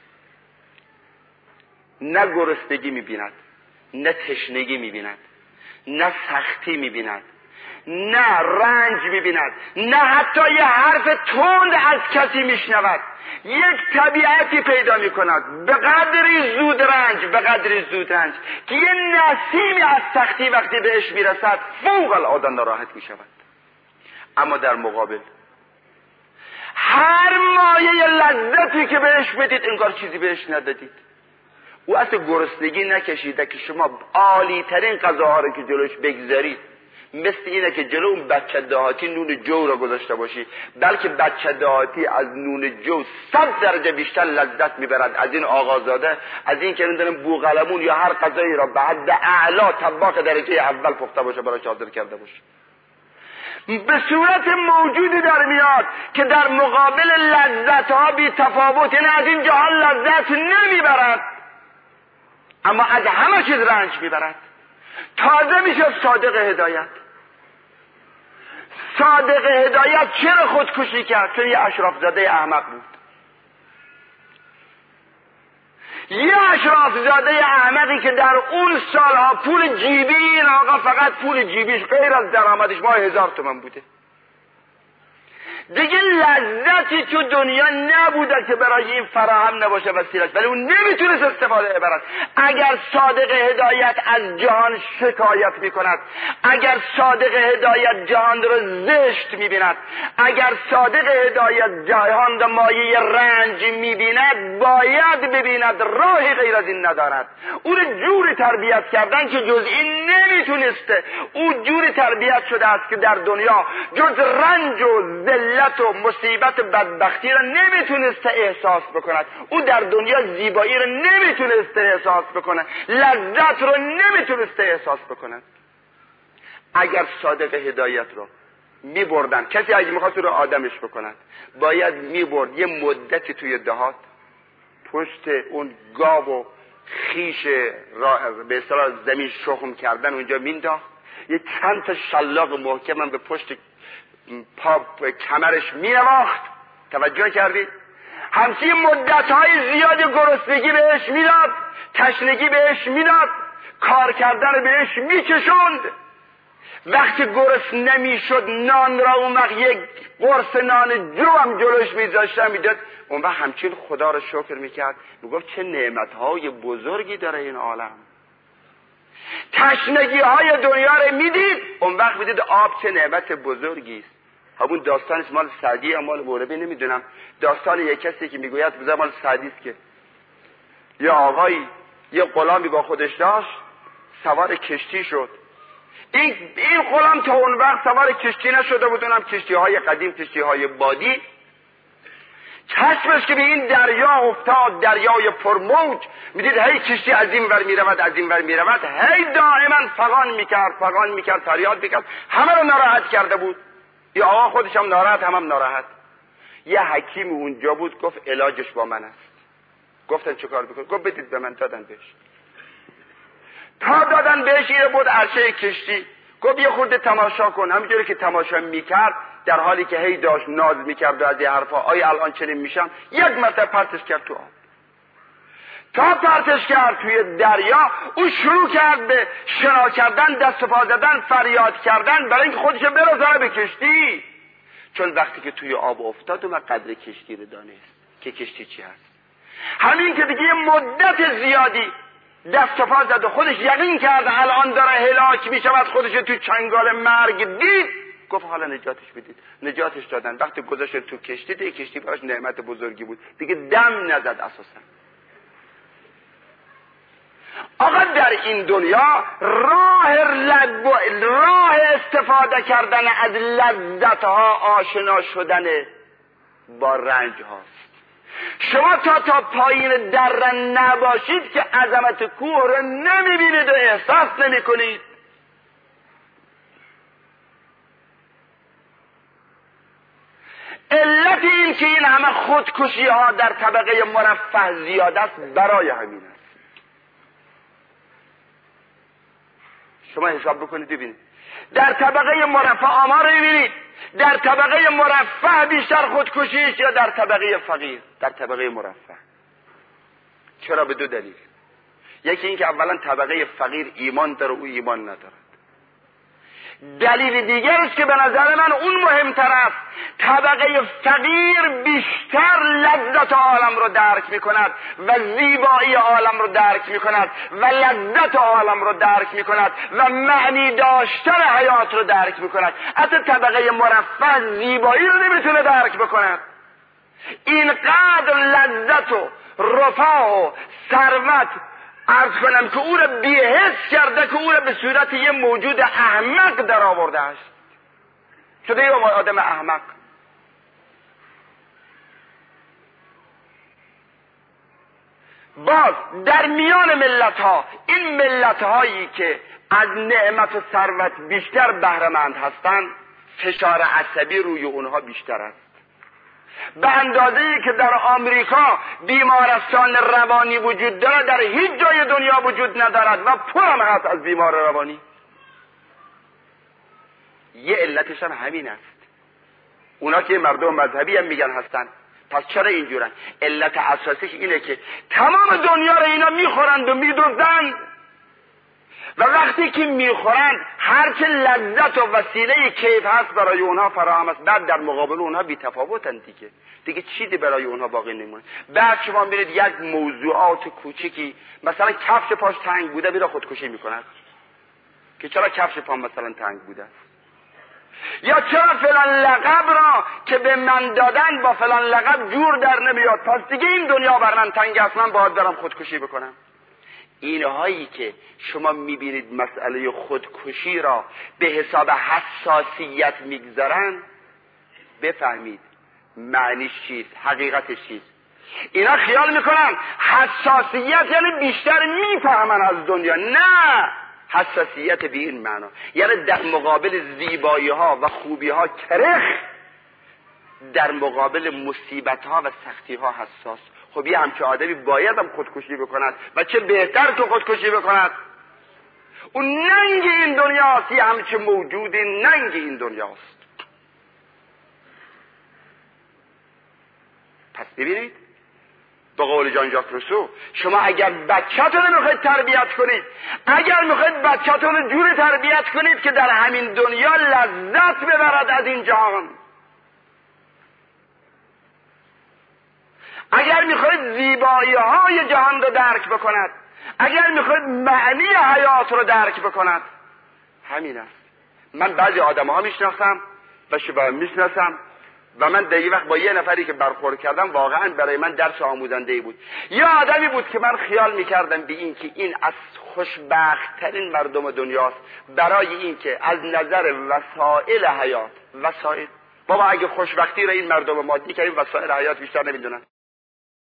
نه گرسنگی میبیند، نه تشنگی میبیند، نه سختی میبیند، نه رنج میبیند، نه حتی یه حرف تند از کسی میشنود. یک طبیعتی پیدا میکند به قدری زود رنج که یه نسیمی از سختی وقتی بهش میرسد فوق العاده ناراحت میشود. اما در مقابل هر مایه لذتی که بهش بدید انگار چیزی بهش ندادید. او اصلا گرسنگی نکشیده که شما عالی ترین غذاها رو که جلوش بگذارید مثل اینه که جلو اون بچه دهاتی نون جو را گذاشته باشی، بلکه بچه دهاتی از نون جو 100 درجه بیشتر لذت میبرد از این آقازاده، از این که نمیدونم بوقلمون یا هر غذایی را به حد اعلا طباق درجه اول پخته باشه برای حاضر کرده باشه. به صورت موجودی در میاد که در مقابل لذت ها بی تفاوت، یعنی از این جهان لذت نمیبرد، اما از همه چیز رنج میبرد. تازه میشه صادق هدایت. صادق هدایت چرا خودکشی کرد؟ چون یه اشرافزاده احمق بود. یه اشرافزاده احمقی که در اون سالها پول جیبی این آقا فقط پول جیبیش غیر از درآمدش ماه 1000 تومان بوده. دیگه لذتی تو دنیا نبوده که برای این فراهم نباشه وسیلش، ولی اون نمیتونست استفاده ببرد. اگر صادق هدایت از جهان شکایت میکند، اگر صادق هدایت جهان رو زشت میبیند، اگر صادق هدایت جهان رو مایه رنج میبیند، باید ببیند راهی غیر از این ندارد. اون جوری تربیت کردن که جز این نمیتونسته. اون جوری تربیت شده است که در دنیا جز رنج و ذلت و مصیبت بدبختی را نمیتونسته احساس بکند. او در دنیا زیبایی را نمیتونسته احساس بکند، لذت را نمیتونسته احساس بکند. اگر صادق هدایت را میبردن، کسی اگه میخواست رو آدمش بکند باید میبرد یه مدتی توی دهات پشت اون گاو و خیش به اصطلاح زمین شخم کردن اونجا مینداخت، یه چند تا شلاق محکم به پشت پا کمرش مینواخت. توجه کردید؟ همچین مدت‌های زیادی گرسنگی بهش میداد، تشنگی بهش میداد، کار کردن بهش میکشوند. وقتی گرسنه نمیشد نان را اون وقت یک قرص نان جو هم جلوش میذاشتن میداد، اون وقت همچین خدا را شکر میکرد، میگفت چه نعمت‌های بزرگی داره این عالم. تشنگی های دنیا رو میدید، اون وقت میدید آب چه نعمت بزرگی است. همون داستانش مال سعدی یا مال مولوی نمیدونم، داستان یک کسی که میگوید بذار مال سعدی است که یه آقایی یه غلامی با خودش داشت، سوار کشتی شد. این غلام تا اون وقت سوار کشتی نشده بود، اونم کشتی های قدیم، کشتی های بادی. چشمش که به این دریا افتاد، دریای پرموج، میدید هی کشتی از این ور میرود از این ور میرود، هی دائما فغان میکرد فریاد میکرد، همه رو ناراحت کرده بود. یا آقا خودش هم ناراحت، هم ناراحت. یه حکیم اونجا بود، گفت علاجش با من است. گفتن چه کار بکن؟ گفت بدید به من. دادن بهش. تا دادن بهش یه بود عرشه کشتی، گفت یه خورده تماشا کن. همینجوری که تماشا میکرد در حالی که هی داشت ناز میکرد و از یه حرفا آیا الان چنین میشم، یک مرتبه پرتش کرد تو آب. تا پرتش کرد توی دریا، او شروع کرد به شنا کردن، دست و پا زدن، فریاد کردن برای اینکه خودش برسونه به کشتی. چون وقتی که توی آب افتاد و قدر کشتی رو دانست که کشتی چی هست. همین که دیگه مدت زیادی دست و پا زد و خودش یقین کرد الان داره هلاک میشود، خودش تو چنگال مرگ دید، گفت حالا نجاتش بدید. نجاتش دادن. وقتی گذاشت تو کشتی، دیگه کشتی براش نعمت بزرگی بود، دیگه دم نزد اساسا. آقا در این دنیا راه استفاده کردن از لذتها آشنا شدن با رنج هاست. شما تا پایین دره نباشید که عظمت کوه رو نمیبینید و احساس نمی کنید. علت این که این همه خودکشی ها در طبقه مرفه زیاد است برای همین است. شما حساب بکنید ببینید در طبقه مرفه آمار رو ببینید، در طبقه مرفه بیشتر خودکشی است یا در طبقه فقیر؟ در طبقه مرفه. چرا؟ به دو دلیل. یکی این که اولا طبقه فقیر ایمان داره، او ایمان نداره. دلیل دیگر است که به نظر من اون مهمتر است. طبقه فقیر بیشتر لذت عالم رو درک می کند و زیبایی عالم رو درک می کند و لذت عالم رو درک می کند و معنی داشتن حیات رو درک می کند. حتی طبقه مرفه زیبایی رو نمیتونه درک بکند. اینقدر لذت و رفاه و ثروت عرض کنم که او را بی‌حس کرده که او را به صورت یه موجود احمق در آورده است، شده یه آدم احمق. باز در میان ملت ها، این ملت هایی که از نعمت و ثروت بیشتر بهره مند هستند، فشار عصبی روی اونها بیشتر است. به اندازه‌ای که در آمریکا بیمارستان روانی وجود دارد در هیچ جای دنیا وجود ندارد و پر هم هست از بیمار روانی. یه علتش هم همین است. اونا که مردم مذهبی هم میگن هستن، پس چرا اینجورن؟ علت اساسیش اینه که تمام دنیا رو اینا میخورند و میدوزند و وقتی که میخورند هرچه لذت و وسیله کیف هست برای اونها فراهم است، بعد در مقابل اونها بی‌تفاوتن دیگه چیزی برای اونها باقی نمیمونه. بعد شما میرید یک موضوعات کوچیکی، مثلا کفش پاش تنگ بوده میره خودکشی میکنه که چرا کفش پا مثلا تنگ بوده، یا چرا فلان لقب را که به من دادن با فلان لقب جور در نمیاد، پس دیگه این دنیا بر من تنگ است، من باید برم خودکشی بکنم. اینهایی که شما میبینید مسئله خودکشی را به حساب حساسیت میگذارن، بفهمید معنیش چیست، حقیقتش چیست. اینا خیال میکنن حساسیت یعنی بیشتر میفهمن از دنیا. نه، حساسیت به این معنا یعنی در مقابل زیبایی ها و خوبی ها کرخ، در مقابل مصیبت ها و سختی ها حساس. خب یه همچه آدمی باید هم خودکشی بکند و چه بهتر که خودکشی بکند. اون ننگ این دنیاست، یه همچه موجود ننگ این دنیاست. پس ببینید به قول جان ژاک روسو، شما اگر بچه‌تون رو میخواید تربیت کنید، اگر میخواید بچه‌تون رو جوری تربیت کنید که در همین دنیا لذت ببرد از این جهان، اگر میخواید زیبایی های جهان رو درک بکند، اگر میخواید معنی حیات رو درک بکند، همین است. من بعضی آدم ها میشناسم و شبه میشناسم و من در یه وقت با یه نفری که برخورد کردم واقعا برای من درس آموزنده بود. یه آدمی بود که من خیال میکردم به این که این از خوشبخت‌ترین مردم دنیاست، برای این که از نظر وسایل حیات، وسایل، بابا اگه خوشبختی را این مردم مادی که این وسایل حیات بیشتر نمیدونن.